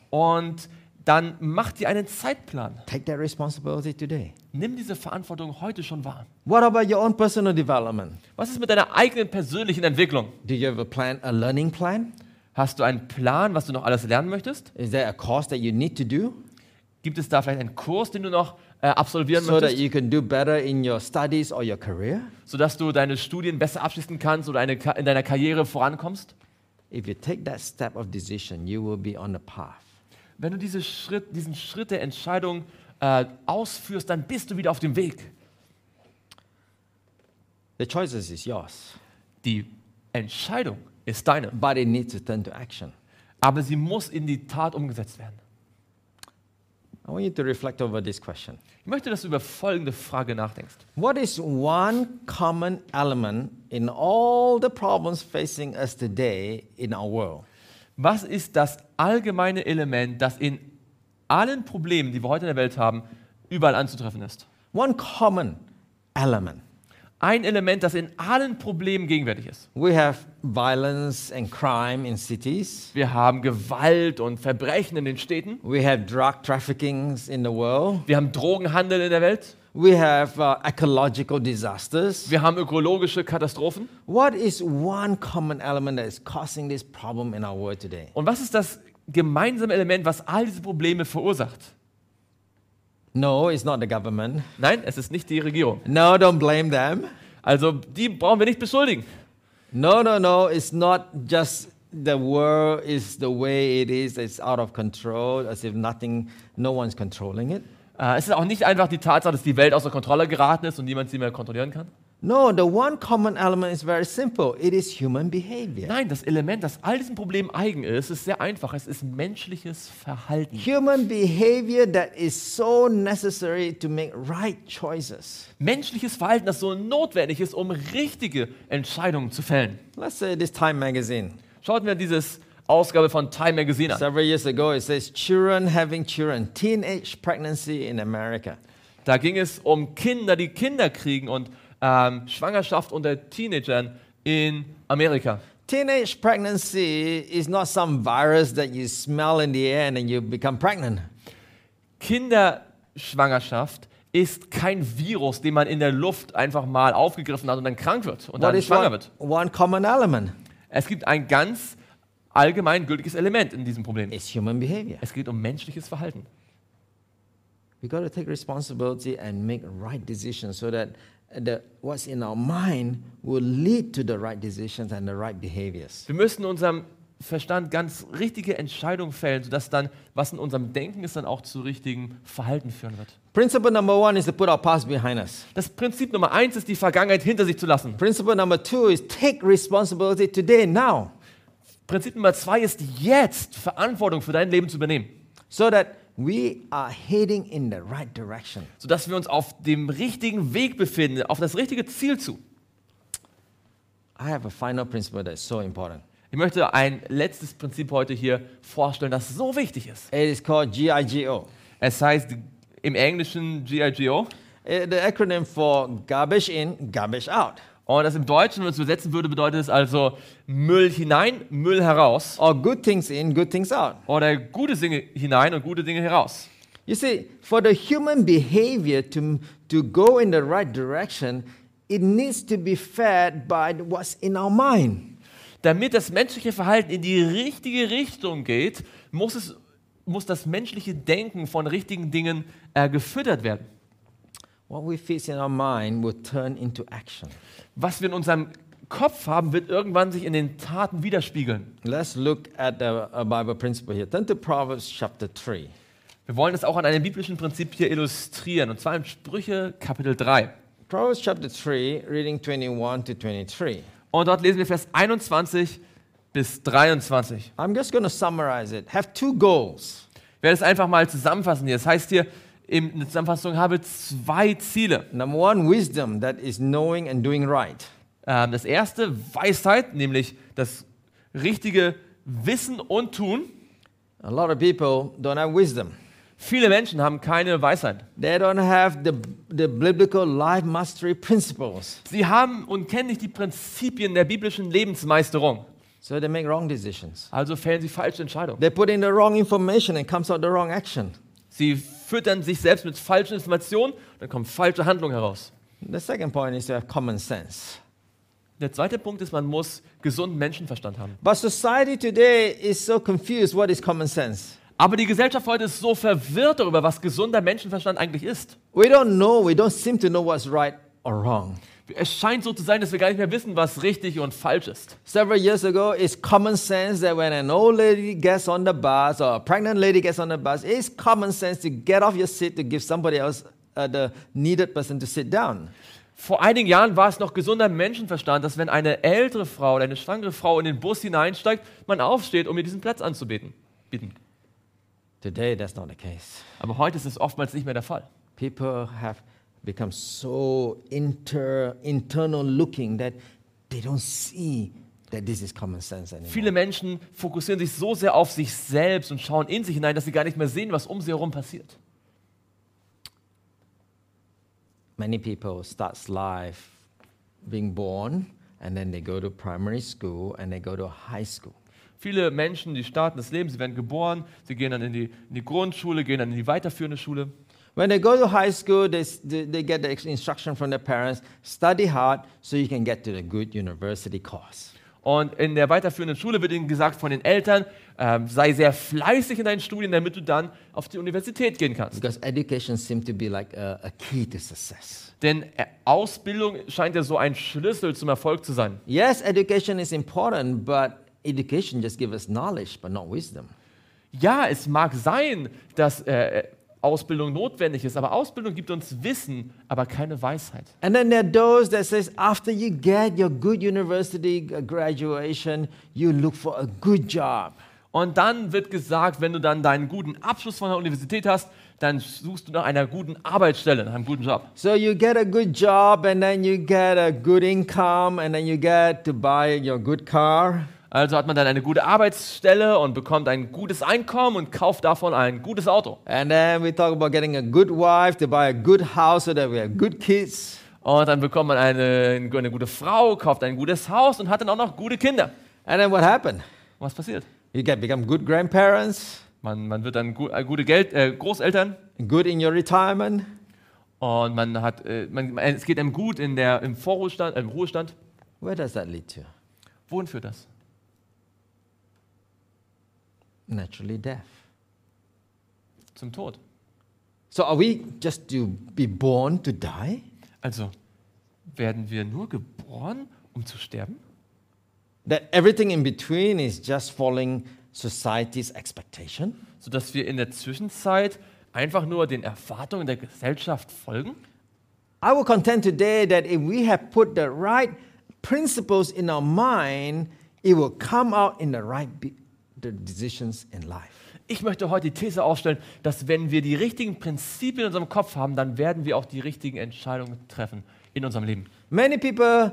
und dann mach dir einen Zeitplan. Take that responsibility today. Nimm diese Verantwortung heute schon wahr. What about your own personal development? Was ist mit deiner eigenen persönlichen Entwicklung? Do you have a learning plan? Hast du einen Plan, was du noch alles lernen möchtest? Is there a course that you need to do Gibt es da vielleicht einen Kurs, den du noch absolvieren so that möchtest, you can do better in your studies or your career? sodass du deine Studien besser abschließen kannst oder in deiner Karriere vorankommst? If you take that step of decision, you will be on the path. Wenn du diesen Schritt der Entscheidung ausführst, dann bist du wieder auf dem Weg. The choices is yours, Die Entscheidung ist deine, but it needs to turn to action. aber sie muss in die Tat umgesetzt werden. I want you to reflect over this question. Ich möchte, dass du über folgende Frage nachdenkst. What is one common element in all the problems facing us today in our world? Was ist das allgemeine Element, das in allen Problemen, die wir heute in der Welt haben, überall anzutreffen ist? One common element. Ein Element, das in allen Problemen gegenwärtig ist. We have violence and crime in cities. Wir haben Gewalt und Verbrechen in den Städten. We have drug trafficking in the world. Wir haben Drogenhandel in der Welt. We have ecological disasters. Wir haben ökologische Katastrophen. What is one common element that is causing this problem in our world today? Und was ist das gemeinsame Element, was all diese Probleme verursacht? No, it's not the government. Nein, es ist nicht die Regierung. No, don't blame them. Also die brauchen wir nicht beschuldigen. No, it's not just the world is the way it is, it's out of control, as if no one's controlling it. Es ist auch nicht einfach die Tatsache, dass die Welt außer Kontrolle geraten ist und niemand sie mehr kontrollieren kann. No, the one common element is very simple. It is human behavior. Nein, das Element, das all diesen Problemen eigen ist sehr einfach. Es ist menschliches Verhalten. Human behavior that is so necessary to make right choices. Menschliches Verhalten, das so notwendig ist, um richtige Entscheidungen zu fällen. Let's say this Time magazine. Schaut mir dieses Ausgabe von Time Magazine an. Several years ago, it says children having children, teenage pregnancy in America. Da ging es um Kinder, die Kinder kriegen und Schwangerschaft unter Teenagern in Amerika. Teenage pregnancy is not some virus that you smell in the air and then you become pregnant. Kinderschwangerschaft ist kein Virus, den man in der Luft einfach mal aufgegriffen hat und dann krank wird und What dann is schwanger wird. one common element? Es gibt ein ganz allgemein gültiges Element in diesem Problem. It's human behavior. Es geht um menschliches Verhalten. We got to take responsibility and make right decisions so that what's in our mind will lead to the right decisions and the right behaviors. Wir müssen in unserem Verstand ganz richtige Entscheidungen fällen, sodass dann, was in unserem Denken ist, dann auch zu richtigem Verhalten führen wird. Principle number 1 is to put our past behind us. Das Prinzip Nummer 1 ist, die Vergangenheit hinter sich zu lassen. Principle number 2 is take responsibility today, now, Prinzip Nummer 2 ist, jetzt Verantwortung für dein Leben zu übernehmen, so that we are heading in the right direction. sodass wir uns auf dem richtigen Weg befinden, auf das richtige Ziel zu. I have a final principle that's so important. Ich möchte ein letztes Prinzip heute hier vorstellen, das so wichtig ist. It is called GIGO. Es heißt im Englischen GIGO The acronym for garbage in, garbage out. und das im Deutschen, wenn man es übersetzen würde, bedeutet es also Müll hinein, Müll heraus Or good things in, good things out. oder gute Dinge hinein und gute Dinge heraus. You see, for the human behavior to go in the right direction, it needs to be fed by what's in our mind. Damit das menschliche Verhalten in die richtige Richtung geht, muss das menschliche Denken von richtigen Dingen gefüttert werden. What we fix in our mind will turn into action. Was wir in unserem Kopf haben, wird irgendwann sich in den Taten widerspiegeln. Let's look at a Bible principle here. Turn to Proverbs chapter 3. Wir wollen das auch an einem biblischen Prinzip hier illustrieren, und zwar in Sprüche Kapitel 3. Proverbs chapter 3, reading 21 to 23. Und dort lesen wir Vers 21 bis 23. I'm just going to summarize it. Have two goals. Ich werde es einfach mal zusammenfassen hier. Das heißt hier in der Zusammenfassung, habe zwei Ziele. Number one, wisdom, that is knowing and doing right. Das erste, Weisheit, nämlich das richtige Wissen und Tun. A lot of people don't have wisdom. Viele Menschen haben keine Weisheit. They don't have the biblical life mastery principles. Sie haben und kennen nicht die Prinzipien der biblischen Lebensmeisterung. So they make wrong decisions. Also fällen sie falsche Entscheidungen. They put in the wrong information and comes out the wrong action. Sie füttern sich selbst mit falschen Informationen, dann kommt falsche Handlung heraus. The second point is to have common sense. Der zweite Punkt ist, man muss gesunden Menschenverstand haben. But society today is so confused. What is common sense? Aber die Gesellschaft heute ist so verwirrt darüber, was gesunder Menschenverstand eigentlich ist. We don't seem to know what's right or wrong. Es scheint so zu sein, dass wir gar nicht mehr wissen, was richtig und falsch ist. Several years ago, it's common sense that when an old lady gets on the bus or a pregnant lady gets on the bus, it's common sense to get off your seat to give somebody else the needed person to sit down. Vor einigen Jahren war es noch gesunder Menschenverstand, dass wenn eine ältere Frau oder eine schwangere Frau in den Bus hineinsteigt, man aufsteht, um ihr diesen Platz anzubieten. Today, that's not the case. Aber heute ist es oftmals nicht mehr der Fall. People have become so internal looking that they don't see that this is common sense anymore. Viele Menschen fokussieren sich so sehr auf sich selbst und schauen in sich hinein, dass sie gar nicht mehr sehen, was um sie herum passiert. Many people start life being born and then they go to primary school and they go to high school. Viele Menschen, die starten das Leben, sie werden geboren, sie gehen dann in die Grundschule, gehen dann in die weiterführende Schule. When they go to high school, they get the instruction from their parents, study hard so you can get to the good university course. Und in der weiterführenden Schule wird ihnen gesagt von den Eltern, sei sehr fleißig in deinen Studien, damit du dann auf die Universität gehen kannst. Because education seems to be like a key to success. Denn Ausbildung scheint ja so ein Schlüssel zum Erfolg zu sein. Yes, education is important, but education just gives us knowledge, but not wisdom. Ja, es mag sein, dass Ausbildung notwendig ist. Aber Ausbildung gibt uns Wissen, aber keine Weisheit. And then there are those that says after you get your good university graduation, you look for a good job. Und dann wird gesagt, wenn du dann deinen guten Abschluss von der Universität hast, dann suchst du nach einer guten Arbeitsstelle, nach einem guten Job. So you get a good job and then you get a good income and then you get to buy your good car. Also hat man dann eine gute Arbeitsstelle und bekommt ein gutes Einkommen und kauft davon ein gutes Auto. And then we talk about getting a good wife to buy a good house so that we have good kids. Und dann bekommt man eine gute Frau, kauft ein gutes Haus und hat dann auch noch gute Kinder. And then what happened? Was passiert? You become good grandparents, Man wird dann gute Großeltern good in your retirement. und es geht einem gut im Ruhestand. Where does that lead to? Wohin führt das? Naturally death. Zum Tod. So are we just to be born to die? Also werden wir nur geboren, um zu sterben? That everything in between is just following society's expectation? Sodass wir in der Zwischenzeit einfach nur den Erwartungen der Gesellschaft folgen? I will contend today that if we have put the right principles in our mind, it will come out in the decisions in life. Ich möchte heute die These aufstellen, dass wenn wir die richtigen Prinzipien in unserem Kopf haben, dann werden wir auch die richtigen Entscheidungen treffen in unserem Leben. Many people,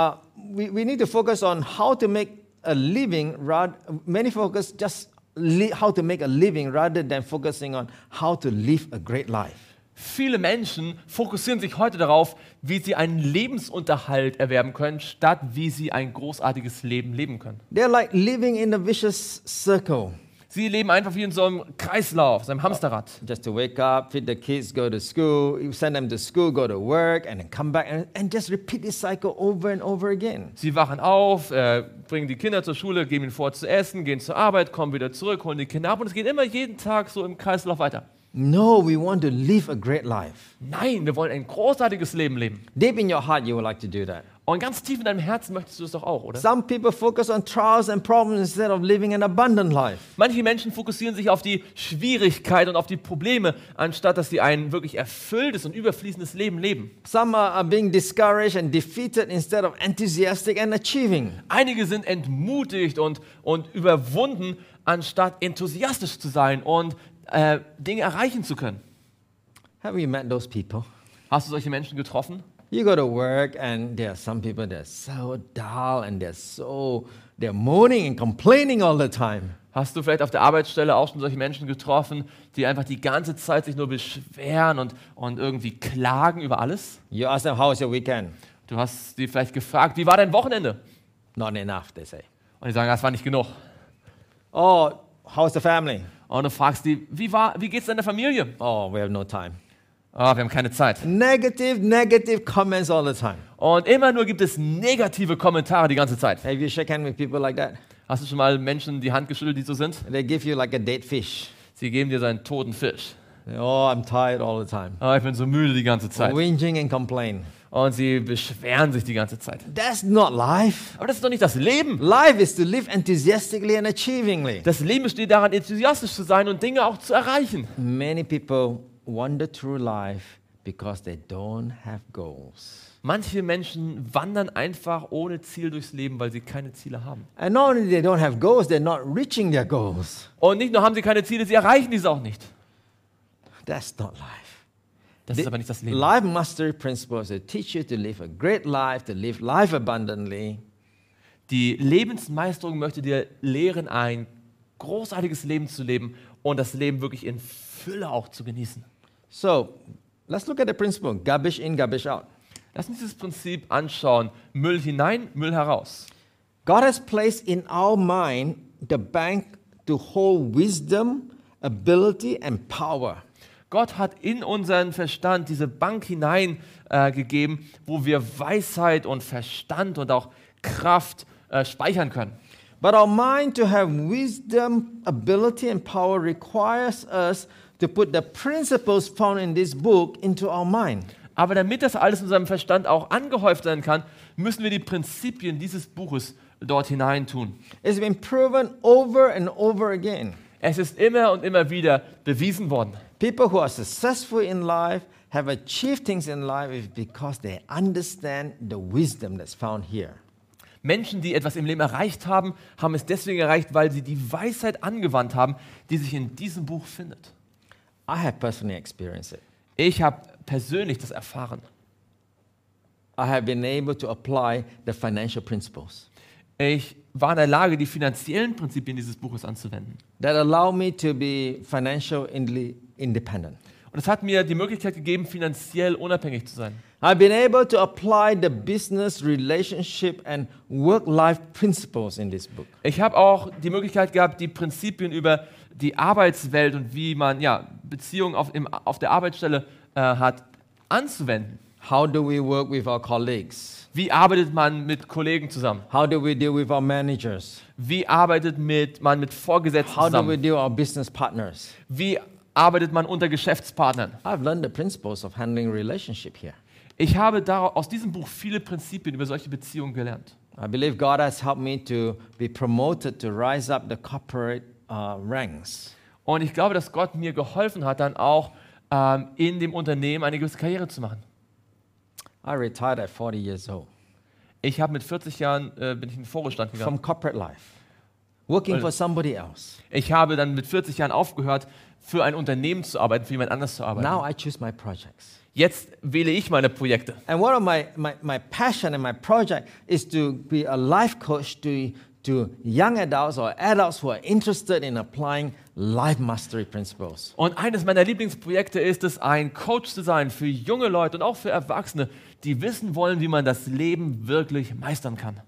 we need to focus on how to make a living. Many focus just how to make a living rather than focusing on how to live a great life. Viele Menschen fokussieren sich heute darauf, wie sie einen Lebensunterhalt erwerben können, statt wie sie ein großartiges Leben leben können. They're like living in a vicious circle. Sie leben einfach wie in so einem Kreislauf, so einem Hamsterrad. Just to wake up, feed the kids, go to school, you send them to school, go to work, and then come back and just repeat this cycle over and over again. Sie wachen auf, bringen die Kinder zur Schule, geben ihnen vor zu essen, gehen zur Arbeit, kommen wieder zurück, holen die Kinder ab und es geht immer jeden Tag so im Kreislauf weiter. No, we want to live a great life. Nein, wir wollen ein großartiges Leben leben. Deep in your heart, you would like to do that. Und ganz tief in deinem Herzen möchtest du das doch auch, oder? Some people focus on trials and problems instead of living an abundant life. Manche Menschen fokussieren sich auf die Schwierigkeit und auf die Probleme, anstatt dass sie ein wirklich erfülltes und überfließendes Leben leben. Some are being discouraged and defeated instead of enthusiastic and achieving. Einige sind entmutigt und überwunden, anstatt enthusiastisch zu sein und Dinge erreichen zu können. Have you met those people? Hast du solche Menschen getroffen? You go to work and there are some people that are so dull and they're moaning and complaining all the time. Hast du vielleicht auf der Arbeitsstelle auch schon solche Menschen getroffen, die einfach die ganze Zeit sich nur beschweren und irgendwie klagen über alles? You ask them, how was your weekend? Du hast sie vielleicht gefragt, wie war dein Wochenende? Not enough, they say. Und die sagen, das war nicht genug. Oh, how's the family? Und du fragst die, wie geht's deiner Familie? Oh, we have no time. Oh, wir haben keine Zeit. Negative comments all the time. Und immer nur gibt es negative Kommentare die ganze Zeit. Have you shaken hands with people like that? Hast du schon mal Menschen die Hand geschüttelt, die so sind? They give you like a dead fish. Sie geben dir so einen toten Fisch. Oh, I'm tired all the time. Oh, ich bin so müde die ganze Zeit. Whinging and complain. Und sie beschweren sich die ganze Zeit. That's not life. Aber das ist doch nicht das Leben. Life is to live enthusiastically and achievingly. Das Leben besteht daran, enthusiastisch zu sein und Dinge auch zu erreichen. Many people wander through life because they don't have goals. Manche Menschen wandern einfach ohne Ziel durchs Leben, weil sie keine Ziele haben. And not only they don't have goals, they're not reaching their goals. Und nicht nur haben sie keine Ziele, sie erreichen diese auch nicht. That's not life. Das ist aber nicht das Leben. Life mastery principles that teach you to live a great life, to live life abundantly. Die Lebensmeisterung möchte dir lehren, ein großartiges Leben zu leben und das Leben wirklich in Fülle auch zu genießen. So, let's look at the principle, garbage in, garbage out. Lass uns dieses Prinzip anschauen. Müll hinein, Müll heraus. God has placed in our mind the bank to hold wisdom, ability and power. Gott hat in unseren Verstand diese Bank hineingegeben, wo wir Weisheit und Verstand und auch Kraft speichern können. But our mind to have wisdom, ability and power requires us to put the principles found in this book into our mind. Aber damit das alles in unserem Verstand auch angehäuft sein kann, müssen wir die Prinzipien dieses Buches dort hineintun. It's been proven over and over again. Es ist immer und immer wieder bewiesen worden. People who are successful in life have achieved things in life is because they understand the wisdom that's found here. Menschen, die etwas im Leben erreicht haben, haben es deswegen erreicht, weil sie die Weisheit angewandt haben, die sich in diesem Buch findet. I have personally experienced it. Ich habe persönlich das erfahren. I have been able to apply the financial principles Ich war in der Lage, die finanziellen Prinzipien dieses Buches anzuwenden. that allow me to be financially independent. Und es hat mir die Möglichkeit gegeben, finanziell unabhängig zu sein. I've been able to apply the business, relationship, and work-life principles in this book. Ich habe auch die Möglichkeit gehabt, die Prinzipien über die Arbeitswelt und wie man Beziehungen auf der Arbeitsstelle hat, anzuwenden. How do we work with our colleagues? Wie arbeitet man mit Kollegen zusammen? How do we deal with our managers? Wie arbeitet man mit Vorgesetzten How do we zusammen? deal with our business partners? Wie arbeitet man unter Geschäftspartnern? I've learned the principles of handling relationship here. Ich habe aus diesem Buch viele Prinzipien über solche Beziehungen gelernt. I believe God has helped me to be promoted to rise up the corporate ranks. Und ich glaube, dass Gott mir geholfen hat, dann auch in dem Unternehmen eine gewisse Karriere zu machen. I retired at 40 years old Ich habe mit 40 Jahren bin ich in den Vorruhestand gegangen. from corporate life, working for somebody else. Ich habe dann mit 40 Jahren aufgehört, für ein Unternehmen zu arbeiten, für jemand anders zu arbeiten. Now I choose my projects. Jetzt wähle ich meine Projekte. And one of my passion and my project is to be a life coach to young adults or adults who are interested in applying life mastery principles. Und eines meiner Lieblingsprojekte ist es, ein Coach zu sein für junge Leute und auch für Erwachsene, die wissen wollen, wie man das Leben wirklich meistern kann.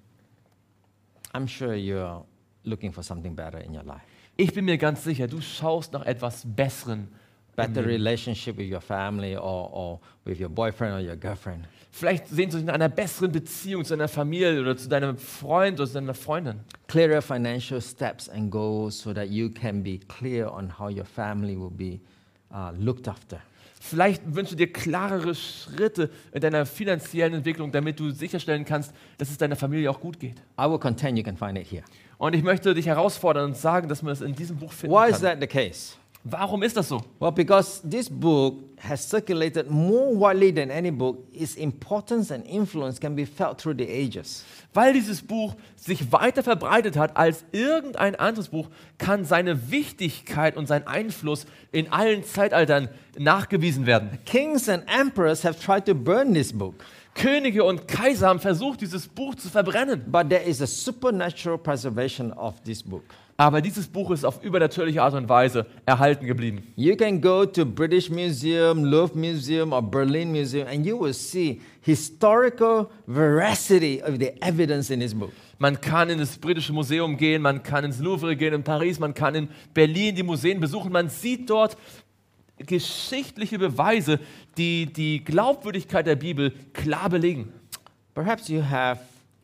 I'm sure you're looking for something better in your life. Ich bin mir ganz sicher, du schaust nach etwas Besseren. Better relationship with your family or with your boyfriend or your girlfriend. Vielleicht sehnst du dich nach einer besseren Beziehung zu deiner Familie oder zu deinem Freund oder zu deiner Freundin. Clearer financial steps and goals so that you can be clear on how your family will be looked after. Vielleicht wünschst du dir klarere Schritte in deiner finanziellen Entwicklung, damit du sicherstellen kannst, dass es deiner Familie auch gut geht. I will contend you can find it here. Und ich möchte dich herausfordern und sagen, dass man es in diesem Buch finden Why is kann. that the case? Warum ist das so? Well, because this book has circulated more widely than any book, its importance and influence can be felt through the ages. Weil dieses Buch sich weiter verbreitet hat als irgendein anderes Buch, kann seine Wichtigkeit und sein Einfluss in allen Zeitaltern nachgewiesen werden. Kings and emperors have tried to burn this book, Könige und Kaiser haben versucht, dieses Buch zu verbrennen. but there is a supernatural preservation of this book. Aber dieses Buch ist auf übernatürliche Art und Weise erhalten geblieben. You can go to British Museum, Louvre Museum, or Berlin Museum, and you will see historical veracity of the evidence in this book. Man kann in das britische Museum gehen, man kann ins Louvre gehen in Paris, man kann in Berlin die Museen besuchen. Man sieht dort geschichtliche Beweise, die die Glaubwürdigkeit der Bibel klar belegen. Perhaps you have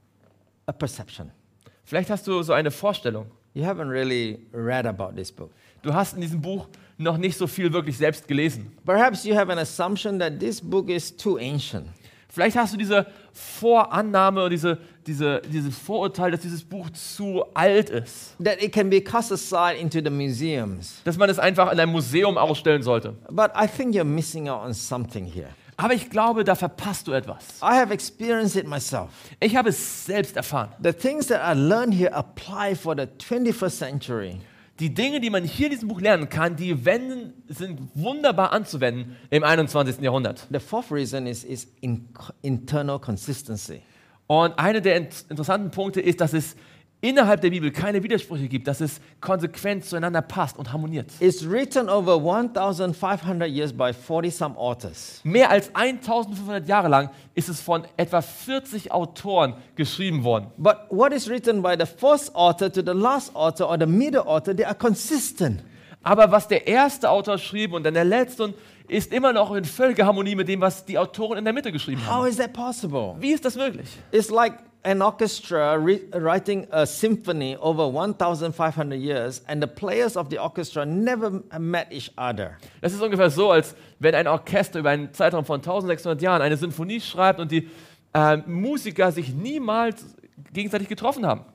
a perception. Vielleicht hast du so eine Vorstellung. You haven't really read about this book. Du hast in diesem Buch noch nicht so viel wirklich selbst gelesen. Perhaps you have an assumption that this book is too ancient. Vielleicht hast du diese Vorannahme oder dieses Vorurteil, dass dieses Buch zu alt ist. That it can be cast aside into the museums. Dass man es einfach in einem Museum ausstellen sollte. But I think you're missing out on something here. Aber ich glaube, da verpasst du etwas. I have experienced it myself. Ich habe es selbst erfahren. The things that I learned here apply for the 21st century. Die Dinge, die man hier in diesem Buch lernen kann, sind wunderbar anzuwenden im 21. Jahrhundert. The fourth reason is internal consistency. Und einer der interessanten Punkte ist, dass es innerhalb der Bibel keine Widersprüche gibt, dass es konsequent zueinander passt und harmoniert. It's written over 1,500 years by 40-some authors. Mehr als 1500 Jahre lang ist es von etwa 40 Autoren geschrieben worden. But what is written by the first author to the last author or the middle author, they are consistent. Aber was der erste Autor schrieb und dann der letzte, ist immer noch in völliger Harmonie mit dem, was die Autoren in der Mitte geschrieben How haben. is that possible? Wie ist das möglich? It's like an orchestra writing a symphony over 1,500 years, and the players of the orchestra never met each other. Das ist ungefähr so, als wenn ein Orchester über einen Zeitraum von 1600 Jahren eine Sinfonie schreibt und die Musiker sich niemals gegenseitig getroffen haben.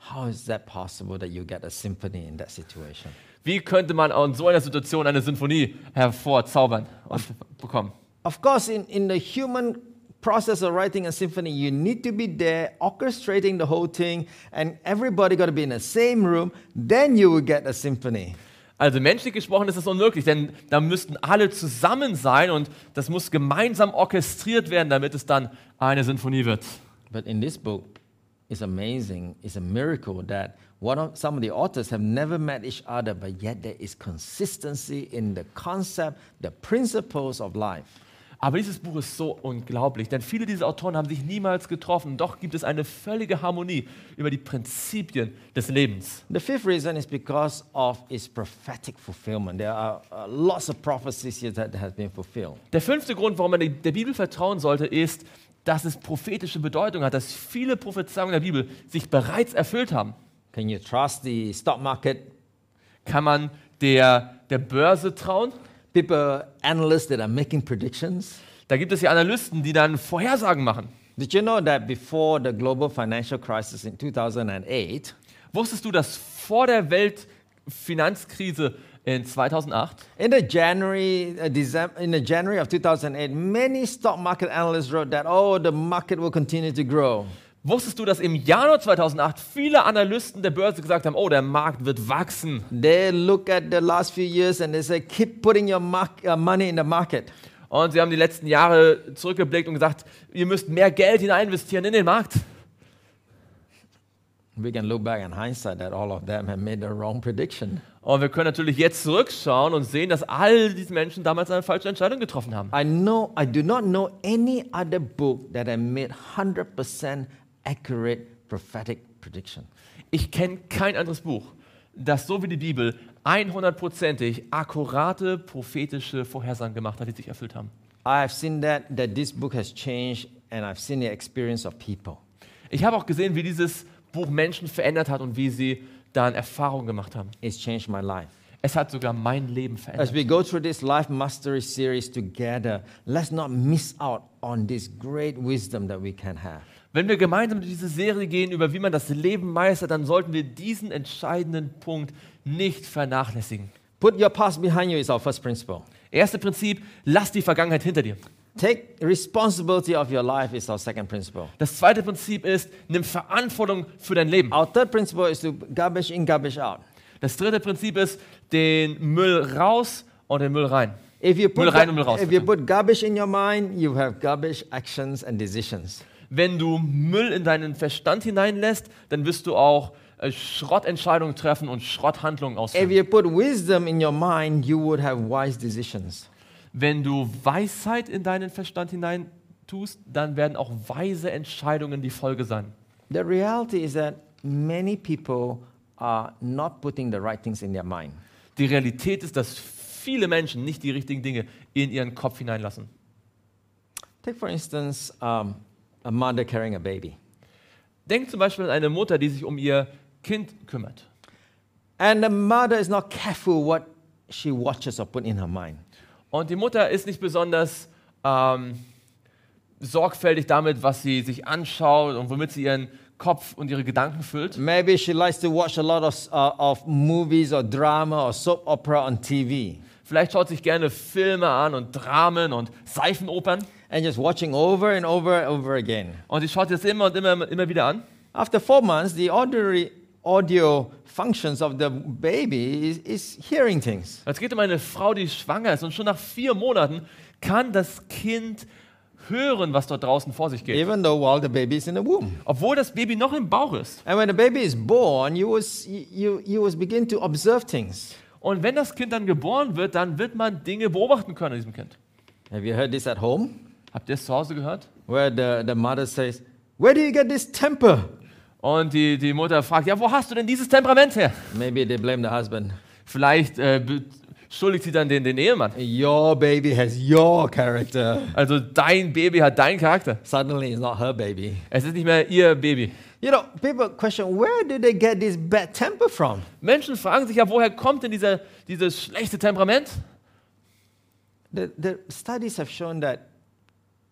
how is that possible that you get a symphony in that situation? Wie könnte man in so einer Situation eine Sinfonie hervorzaubern und bekommen? Of course, in the human process of writing a symphony, you need to be there orchestrating the whole thing, and everybody got to be in the same room. Then you will get a symphony. Also menschlich gesprochen ist das unmöglich, denn da müssten alle zusammen sein und das muss gemeinsam orchestriert werden, damit es dann eine Sinfonie wird. But in this book, it's amazing. It's a miracle that some of the authors have never met each other, but yet there is consistency in the concept, the principles of life. Aber dieses Buch ist so unglaublich, denn viele dieser Autoren haben sich niemals getroffen. Doch gibt es eine völlige Harmonie über die Prinzipien des Lebens. The fifth reason is because of its prophetic fulfillment. There are lots of prophecies here that have been fulfilled. Der fünfte Grund, warum man der Bibel vertrauen sollte, ist, dass es prophetische Bedeutung hat, dass viele Prophezeiungen der Bibel sich bereits erfüllt haben. Can you trust the stock market? Kann man der Börse trauen? People, analysts that are making predictions. Da gibt es ja Analysten, die dann Vorhersagen machen. Did you know that before the global financial crisis in 2008, Wusstest du, dass vor der Weltfinanzkrise in 2008, in the January of 2008, many stock market analysts wrote that, oh, the market will continue to grow. wusstest du, dass im Januar 2008 viele Analysten der Börse gesagt haben, oh, der Markt wird wachsen. They look at the last few years and they say, keep putting your money in the market. Und sie haben die letzten Jahre zurückgeblickt und gesagt, ihr müsst mehr Geld hinein investieren in den Markt. We can look back in hindsight that all of them have made the wrong prediction. Und wir können natürlich jetzt zurückschauen und sehen, dass all diese Menschen damals eine falsche Entscheidung getroffen haben. I do not know any other book that have made 100% accurate prophetic prediction. Ich kenne kein anderes Buch, das so wie die Bibel 100%ig akkurate prophetische Vorhersagen gemacht hat, die sich erfüllt haben. I have seen that this book has changed, and I've seen the experience of people. Ich habe auch gesehen, wie dieses Buch Menschen verändert hat und wie sie dann Erfahrungen gemacht haben. It's changed my life. Es hat sogar mein Leben As verändert. we go through this Life Mastery series together, let's not miss out on this great wisdom that we can have. Wenn wir gemeinsam durch diese Serie gehen, über wie man das Leben meistert, dann sollten wir diesen entscheidenden Punkt nicht vernachlässigen. Put your past behind you is our first principle. Erste Prinzip, lass die Vergangenheit hinter dir. Take responsibility of your life is our second principle. Das zweite Prinzip ist, nimm Verantwortung für dein Leben. Our third principle is to garbage in, garbage out. Das dritte Prinzip ist, den Müll raus und den Müll rein. If you Müll rein und Müll raus. if you put garbage in your mind, you have garbage actions and decisions. Wenn du Müll in deinen Verstand hineinlässt, dann wirst du auch Schrottentscheidungen treffen und Schrotthandlungen If ausführen. you put wisdom in your mind, you would have wise decisions. Wenn du Weisheit in deinen Verstand hinein tust, dann werden auch weise Entscheidungen die Folge sein. The reality is that many people are not putting the right things in their mind. Die Realität ist, dass viele Menschen nicht die richtigen Dinge in ihren Kopf hineinlassen. Take for instance, a mother carrying a baby. Denk zum Beispiel an eine Mutter, die sich um ihr Kind kümmert. And the mother is not careful what she watches or put in her mind. Und die Mutter ist nicht besonders sorgfältig damit, was sie sich anschaut und womit sie ihren Kopf und ihre Gedanken füllt. Maybe she likes to watch a lot of movies or drama or soap opera on TV. Vielleicht schaut sich gerne Filme an und Dramen und Seifenopern. And just watching over and over again. Und sie schaut das immer und immer wieder an. After 4 months, the ordinary audio functions of the baby is hearing things. Es geht um eine Frau, die schwanger ist und schon nach 4 Monaten kann das Kind hören, was dort draußen vor sich geht. Even though while the baby is in the womb. Obwohl das Baby noch im Bauch ist. And when the baby is born, you will begin to observe things. Und wenn das Kind dann geboren wird, dann wird man Dinge beobachten können an diesem Kind. Have you heard this at home? Habt ihr es zu Hause gehört? Where the mother says, where do you get this temper? Und die Mutter fragt, ja, wo hast du denn dieses Temperament her? Maybe they blame the husband. Vielleicht schuldigt sie dann den Ehemann. Your baby has your character. Also dein Baby hat deinen Charakter. Suddenly it's not her baby. Es ist nicht mehr ihr Baby. You know, people question, where do they get this bad temper from? Menschen fragen sich ja, woher kommt denn dieses schlechte Temperament? The studies have shown that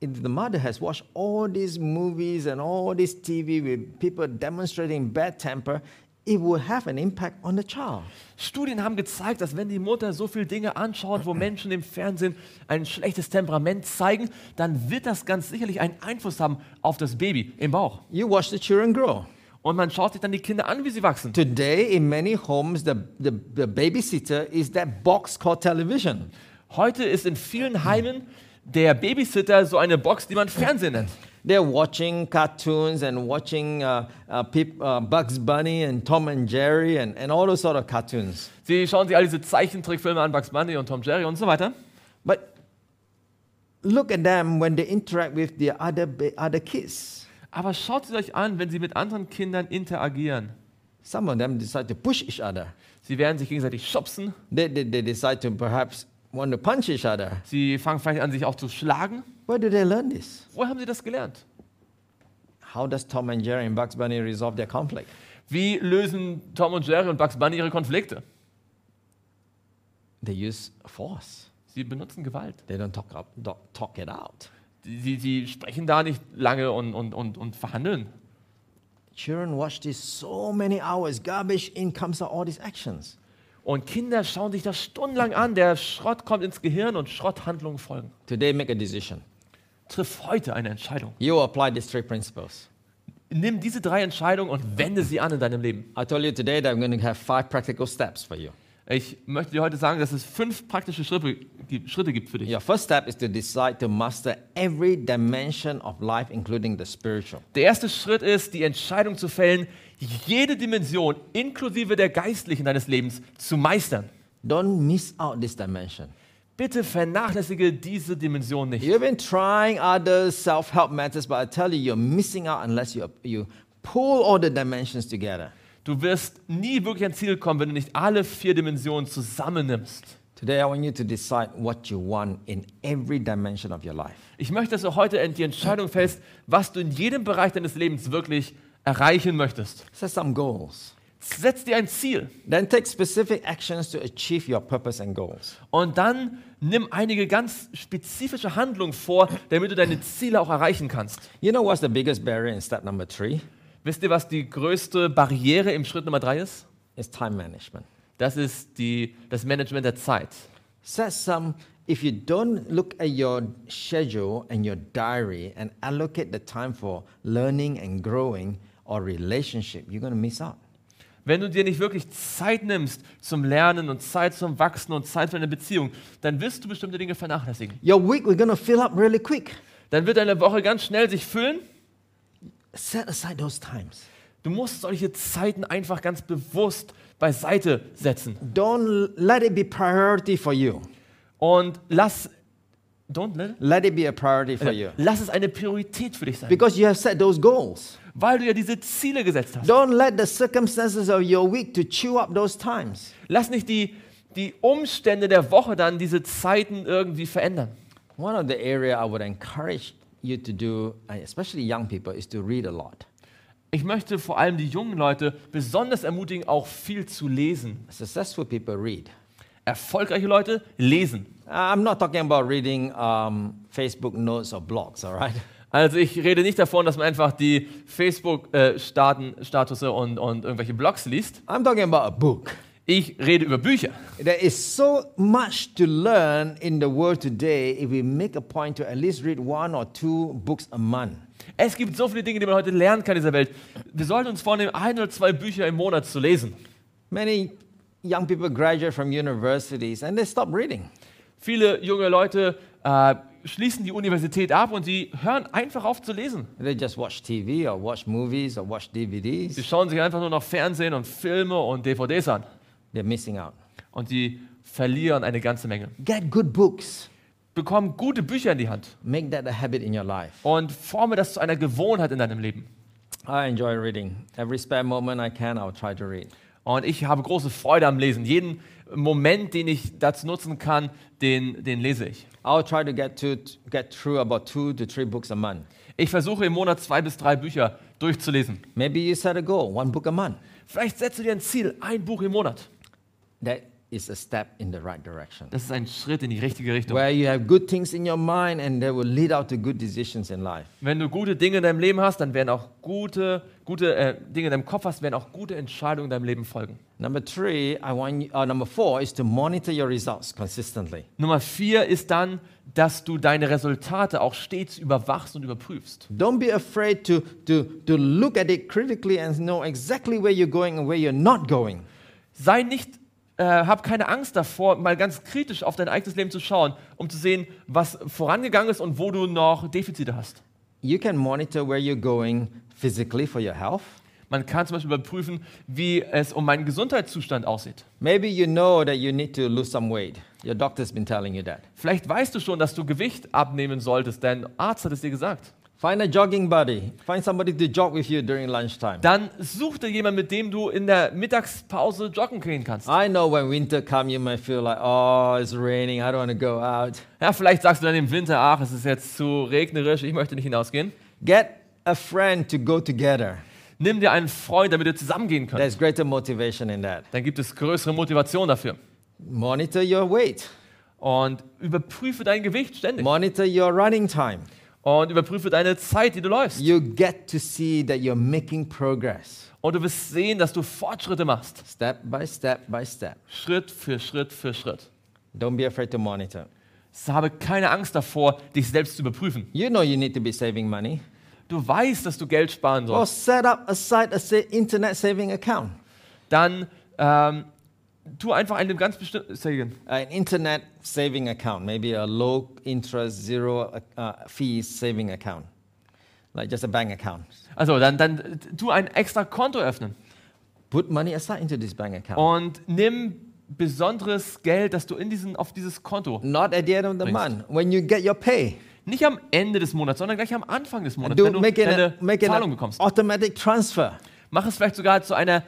if the mother has watched all these movies and all this TV with people demonstrating bad temper, it will have an impact on the child. Studien haben gezeigt, dass wenn die Mutter so viele Dinge anschaut, wo Menschen im Fernsehen ein schlechtes Temperament zeigen, dann wird das ganz sicherlich einen Einfluss haben auf das Baby im Bauch. You watch the children grow. Und man schaut sich dann die Kinder an, wie sie wachsen. Today, in many homes, the babysitter is that box called television. Heute ist in vielen Heimen der Babysitter so eine Box, die man Fernsehen nennt. They're watching cartoons and watching Bugs Bunny and Tom and Jerry and all those sort of cartoons. Sie schauen sich all diese Zeichentrickfilme an, Bugs Bunny und Tom Jerry und so weiter. But look at them when they interact with the other kids. Aber schaut sie euch an, wenn sie mit anderen Kindern interagieren. Some of them decide to push each other. Sie werden sich gegenseitig schubsen. They decide to perhaps want to punch each other. Sie fangen vielleicht an, sich auch zu schlagen. Where do they learn this? Wo haben sie das gelernt? How does Tom and Jerry and Bugs Bunny resolve their conflict? Wie lösen Tom und Jerry und Bugs Bunny ihre Konflikte? They use force. Sie benutzen Gewalt. They don't talk it out. Sie sprechen da nicht lange und verhandeln. Children watch this so many hours. Garbage in comes out all these actions. Und Kinder schauen sich das stundenlang an. Der Schrott kommt ins Gehirn und Schrotthandlungen folgen. Today, make a decision. Triff heute eine Entscheidung. You apply these 3 principles. Nimm diese 3 Entscheidungen und wende sie an in deinem Leben. I told you today that I'm going to have 5 practical steps for you. Ich möchte dir heute sagen, dass es 5 praktische Schritte gibt für dich. Your first step is to decide to master every dimension of life, including the spiritual. Der erste Schritt ist, die Entscheidung zu fällen, jede Dimension, inklusive der geistlichen deines Lebens, zu meistern. Don't miss out this dimension. Bitte vernachlässige diese Dimension nicht. You've been trying other self-help methods, but I tell you, you're missing out unless you pull all the dimensions together. Du wirst nie wirklich ans Ziel kommen, wenn du nicht alle 4 Dimensionen zusammennimmst. Today, I want you to decide what you want in every dimension of your life. Ich möchte, dass du heute die Entscheidung fällst, was du in jedem Bereich deines Lebens wirklich erreichen möchtest. Set some goals. Setz dir ein Ziel Then take specific actions to achieve your purpose and goals. und dann nimm einige ganz spezifische Handlungen vor, damit du deine Ziele auch erreichen kannst. You know what's the biggest barrier in step number 3? Wisst ihr, was die größte Barriere im Schritt Nummer 3 ist? It's time management. Das ist das Management der Zeit. If you don't look at your schedule and your diary and allocate the time for learning and growing or relationship, you're going to miss out. Wenn du dir nicht wirklich Zeit nimmst zum Lernen und Zeit zum Wachsen und Zeit für eine Beziehung, dann wirst du bestimmte Dinge vernachlässigen. Your week we're going to fill up really quick. Dann wird deine Woche ganz schnell sich füllen. Set aside those times. Du musst solche Zeiten einfach ganz bewusst beiseite setzen. Don't let it be priority for you. Und lass it be a priority for you. Lass es eine Priorität für dich sein. Because you have set those goals. Weil du ja diese Ziele gesetzt hast. Don't let the circumstances of your week to chew up those times. Lass nicht die Umstände der Woche dann diese Zeiten irgendwie verändern. One of the area I would encourage you to do, especially young people, is to read a lot. Ich möchte vor allem die jungen Leute besonders ermutigen, auch viel zu lesen. Successful people read. Erfolgreiche Leute lesen. I'm not talking about reading Facebook notes or blogs, all right? Also ich rede nicht davon, dass man einfach die Facebook-Statusse und irgendwelche Blogs liest. I'm talking about a book. Ich rede über Bücher. There is so much to learn in the world today if we make a point to at least read 1 or 2 books a month. Es gibt so viele Dinge, die man heute lernen kann in dieser Welt. Wir sollten uns vornehmen, 1 oder 2 Bücher im Monat zu lesen. Many young people graduate from universities and they stop reading. Viele junge Leute schließen die Universität ab und sie hören einfach auf zu lesen. They just watch TV or watch movies or watch DVDs. Sie schauen sich einfach nur noch Fernsehen und Filme und DVDs an. They're missing out. Und sie verlieren eine ganze Menge. Get good books. Bekomm gute Bücher in die Hand. Make that a habit in your life. Und forme das zu einer Gewohnheit in deinem Leben. I enjoy reading. Every spare moment I can, I'll try to read. Und ich habe große Freude am Lesen. Jeden Moment, den ich dazu nutzen kann, den lese ich. I'll try to get through about 2 to 3 books a month. Ich versuche im Monat 2 bis 3 Bücher durchzulesen. Maybe you set a goal, 1 book a month. Vielleicht setzt du dir ein Ziel, ein Buch im Monat. That is a step in the right direction. Das ist ein Schritt in die richtige Richtung. Where you have good things in your mind and they will lead out to good decisions in life. Wenn du gute Dinge in deinem Leben hast, dann werden auch gute Dinge in deinem Kopf hast, werden auch gute Entscheidungen in deinem Leben folgen. Number 4 is to monitor your results consistently. Nummer 4 ist dann, dass du deine Resultate auch stets überwachst und überprüfst. Don't be afraid to look at it critically and know exactly where you're going and where you're not going. Hab keine Angst davor, mal ganz kritisch auf dein eigenes Leben zu schauen, um zu sehen, was vorangegangen ist und wo du noch Defizite hast. You can monitor where you're going physically for your health. Man kann zum Beispiel überprüfen, wie es um meinen Gesundheitszustand aussieht. Maybe you know that you need to lose some weight. Your doctor's been telling you that. Vielleicht weißt du schon, dass du Gewicht abnehmen solltest, dein Arzt hat es dir gesagt. Find a jogging buddy. Find somebody to jog with you during lunchtime. Dann such dir jemanden, mit dem du in der Mittagspause joggen gehen kannst. I know when winter comes, you might feel like, oh, it's raining, I don't want to go out. Ja, vielleicht sagst du dann im Winter, ach, es ist jetzt zu regnerisch, ich möchte nicht hinausgehen. Get a friend to go together. Nimm dir einen Freund, damit ihr zusammengehen könnt. There's greater motivation in that. Dann gibt es größere Motivation dafür. Monitor your weight. Und überprüfe dein Gewicht ständig. Monitor your running time. Und überprüfe deine Zeit, die du läufst. You get to see that you're making progress. Und du wirst sehen, dass du Fortschritte machst. Step by step by step. Schritt für Schritt für Schritt. Don't be afraid to monitor. Habe keine Angst davor, dich selbst zu überprüfen. You know you need to be saving money. Du weißt, dass du Geld sparen Or sollst. set up aside an internet saving account. Dann tu einfach einen ganz bestimmten An internet saving account, maybe a low interest, zero fees saving account, like just a bank account. Also dann tu ein extra Konto öffnen Put money aside into this bank account. und nimm besonderes Geld, das du auf dieses Konto. Not at the end of the month, when you get your pay. Nicht am Ende des Monats, sondern gleich am Anfang des Monats, wenn du Make deine it Zahlung an bekommst. automatic transfer. Mach es vielleicht sogar zu einer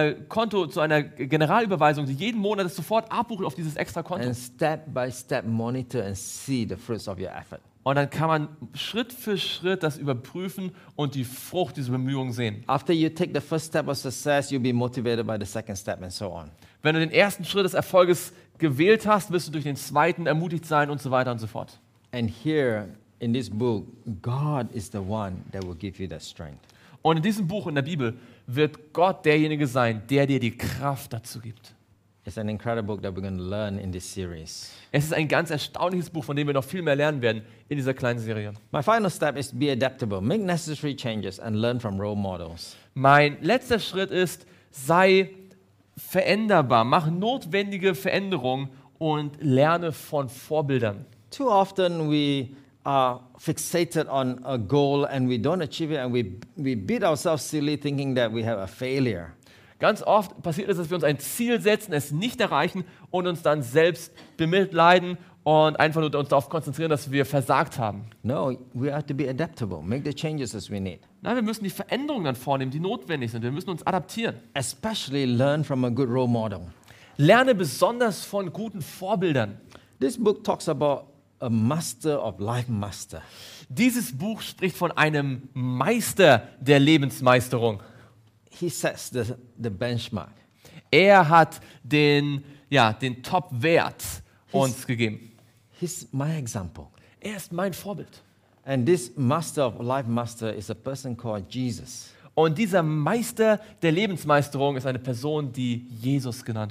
zu einer Generalüberweisung, die jeden Monat es sofort abbucht auf dieses extra Konto. And step by step monitor and see the fruits of your effort. Und dann kann man Schritt für Schritt das überprüfen und die Frucht dieser Bemühungen sehen. After you take the first step of success, you'll be motivated by the second step and so on. Wenn du den ersten Schritt des Erfolges gewählt hast, wirst du durch den zweiten ermutigt sein und so weiter und so fort. And here in this book, God is the one that will give you that strength. Und in diesem Buch in der Bibel wird Gott derjenige sein, der dir die Kraft dazu gibt. It's an incredible book that we're going to learn in this series. Es ist ein ganz erstaunliches Buch, von dem wir noch viel mehr lernen werden in dieser kleinen Serie. My final step is be adaptable, make necessary changes and learn from role models. Mein letzter Schritt ist, sei veränderbar, mach notwendige Veränderungen und lerne von Vorbildern. Too often we are fixated on a goal and we don't achieve it and we beat ourselves silly thinking that we have a failure. Ganz oft passiert es, dass wir uns ein Ziel setzen, es nicht erreichen und uns dann selbst bemitleiden und einfach nur uns darauf konzentrieren, dass wir versagt haben. No, we have to be adaptable, make the changes as we need. Nein, wir müssen die Veränderungen dann vornehmen, die notwendig sind. Wir müssen uns adaptieren. Especially learn from a good role model. Lerne besonders von guten Vorbildern. This book talks about a master of life master. Dieses Buch spricht von einem Meister der Lebensmeisterung. He sets the benchmark. Er hat den Top-Wert uns gegeben. He's my example. Er ist mein Vorbild. And this master of life master is a person called Jesus. Und dieser Meister der Lebensmeisterung ist eine Person, die Jesus genannt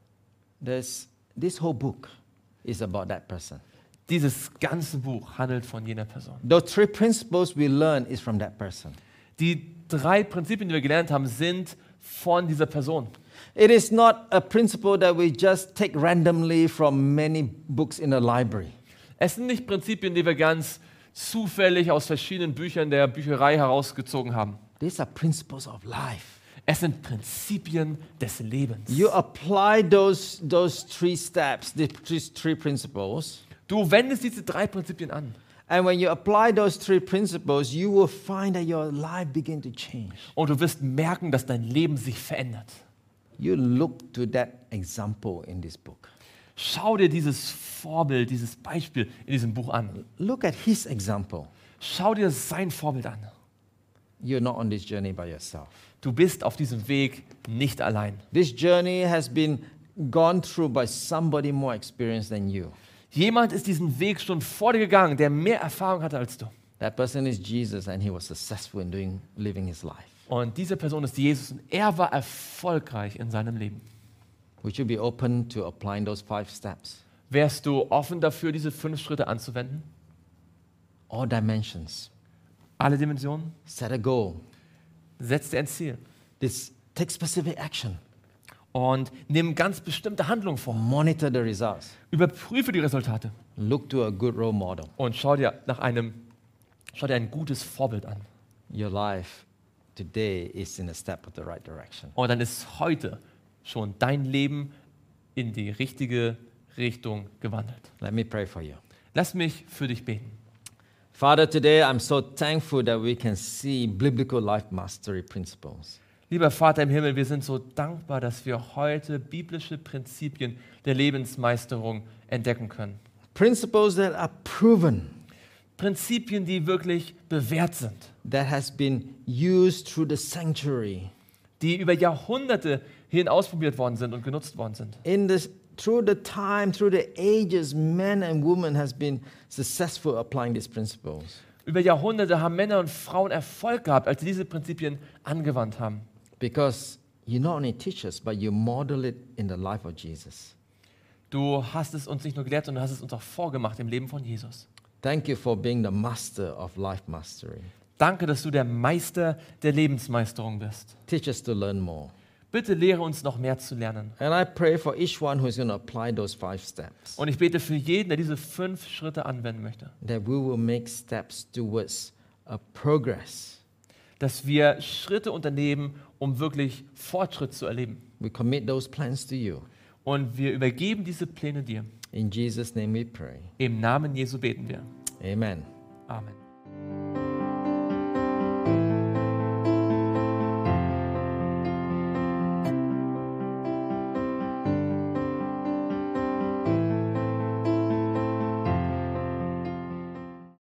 wird. This whole book is about that person. Dieses ganze Buch handelt von jener Person. The 3 principles we learn is from that person. Die 3 Prinzipien, die wir gelernt haben, sind von dieser Person. It is not a principle that we just take randomly from many books in a library. Es sind nicht Prinzipien, die wir ganz zufällig aus verschiedenen Büchern der Bücherei herausgezogen haben. These are principles of life. Es sind Prinzipien des Lebens. You apply those 3 steps, these 3 principles. Du wendest diese 3 Prinzipien an. And when you apply those 3 principles, you will find that your life begin to change. Und du wirst merken, dass dein Leben sich verändert. You look to that example in this book. Schau dir dieses Vorbild, dieses Beispiel in diesem Buch an. Look at his example. Schau dir sein Vorbild an. You're not on this journey by yourself. Du bist auf diesem Weg nicht allein. This journey has been gone through by somebody more experienced than you. Jemand ist diesen Weg schon vor dir gegangen, der mehr Erfahrung hatte als du. That person is Jesus, and he was successful in living his life. Und diese Person ist Jesus und er war erfolgreich in seinem Leben. Would you be open to applying those 5 steps? Wärst du offen dafür, diese 5 Schritte anzuwenden? All dimensions. Alle Dimensionen? Set a goal. Setz dir ein Ziel Take specific action. und nimm ganz bestimmte Handlungen vor. Monitor the results. Überprüfe die Resultate Look to a good role model. und schau dir ein gutes Vorbild an. Your life today is in a step of the right direction. Und dann ist heute schon dein Leben in die richtige Richtung gewandelt. Let me pray for you. Lass mich für dich beten. Father, today I'm so thankful that we can see biblical life mastery principles. Lieber Vater im Himmel, wir sind so dankbar, dass wir heute biblische Prinzipien der Lebensmeisterung entdecken können. Principles that are proven, Prinzipien, die wirklich bewährt sind, that has been used through the sanctuary. die über Jahrhunderte hin ausprobiert worden sind und genutzt worden sind. Through the time, through the ages, men and women has been successful applying these principles. Über Jahrhunderte haben Männer und Frauen Erfolg gehabt, als sie diese Prinzipien angewandt haben. Because you not only teach us, but you model it in the life of Jesus. Du hast es uns nicht nur gelehrt, sondern du hast es uns auch vorgemacht im Leben von Jesus. Thank you for being the master of life mastery. Danke, dass du der Meister der Lebensmeisterung bist. Teach us to learn more. Bitte lehre uns noch mehr zu lernen. And I pray for each one who is going to apply those 5 steps, Und ich bete für jeden, der diese 5 Schritte anwenden möchte, that we will make steps towards a progress. dass wir Schritte unternehmen, um wirklich Fortschritt zu erleben. We commit those plans to you. Und wir übergeben diese Pläne dir. In Jesus' name we pray. Im Namen Jesu beten wir. Amen. Amen.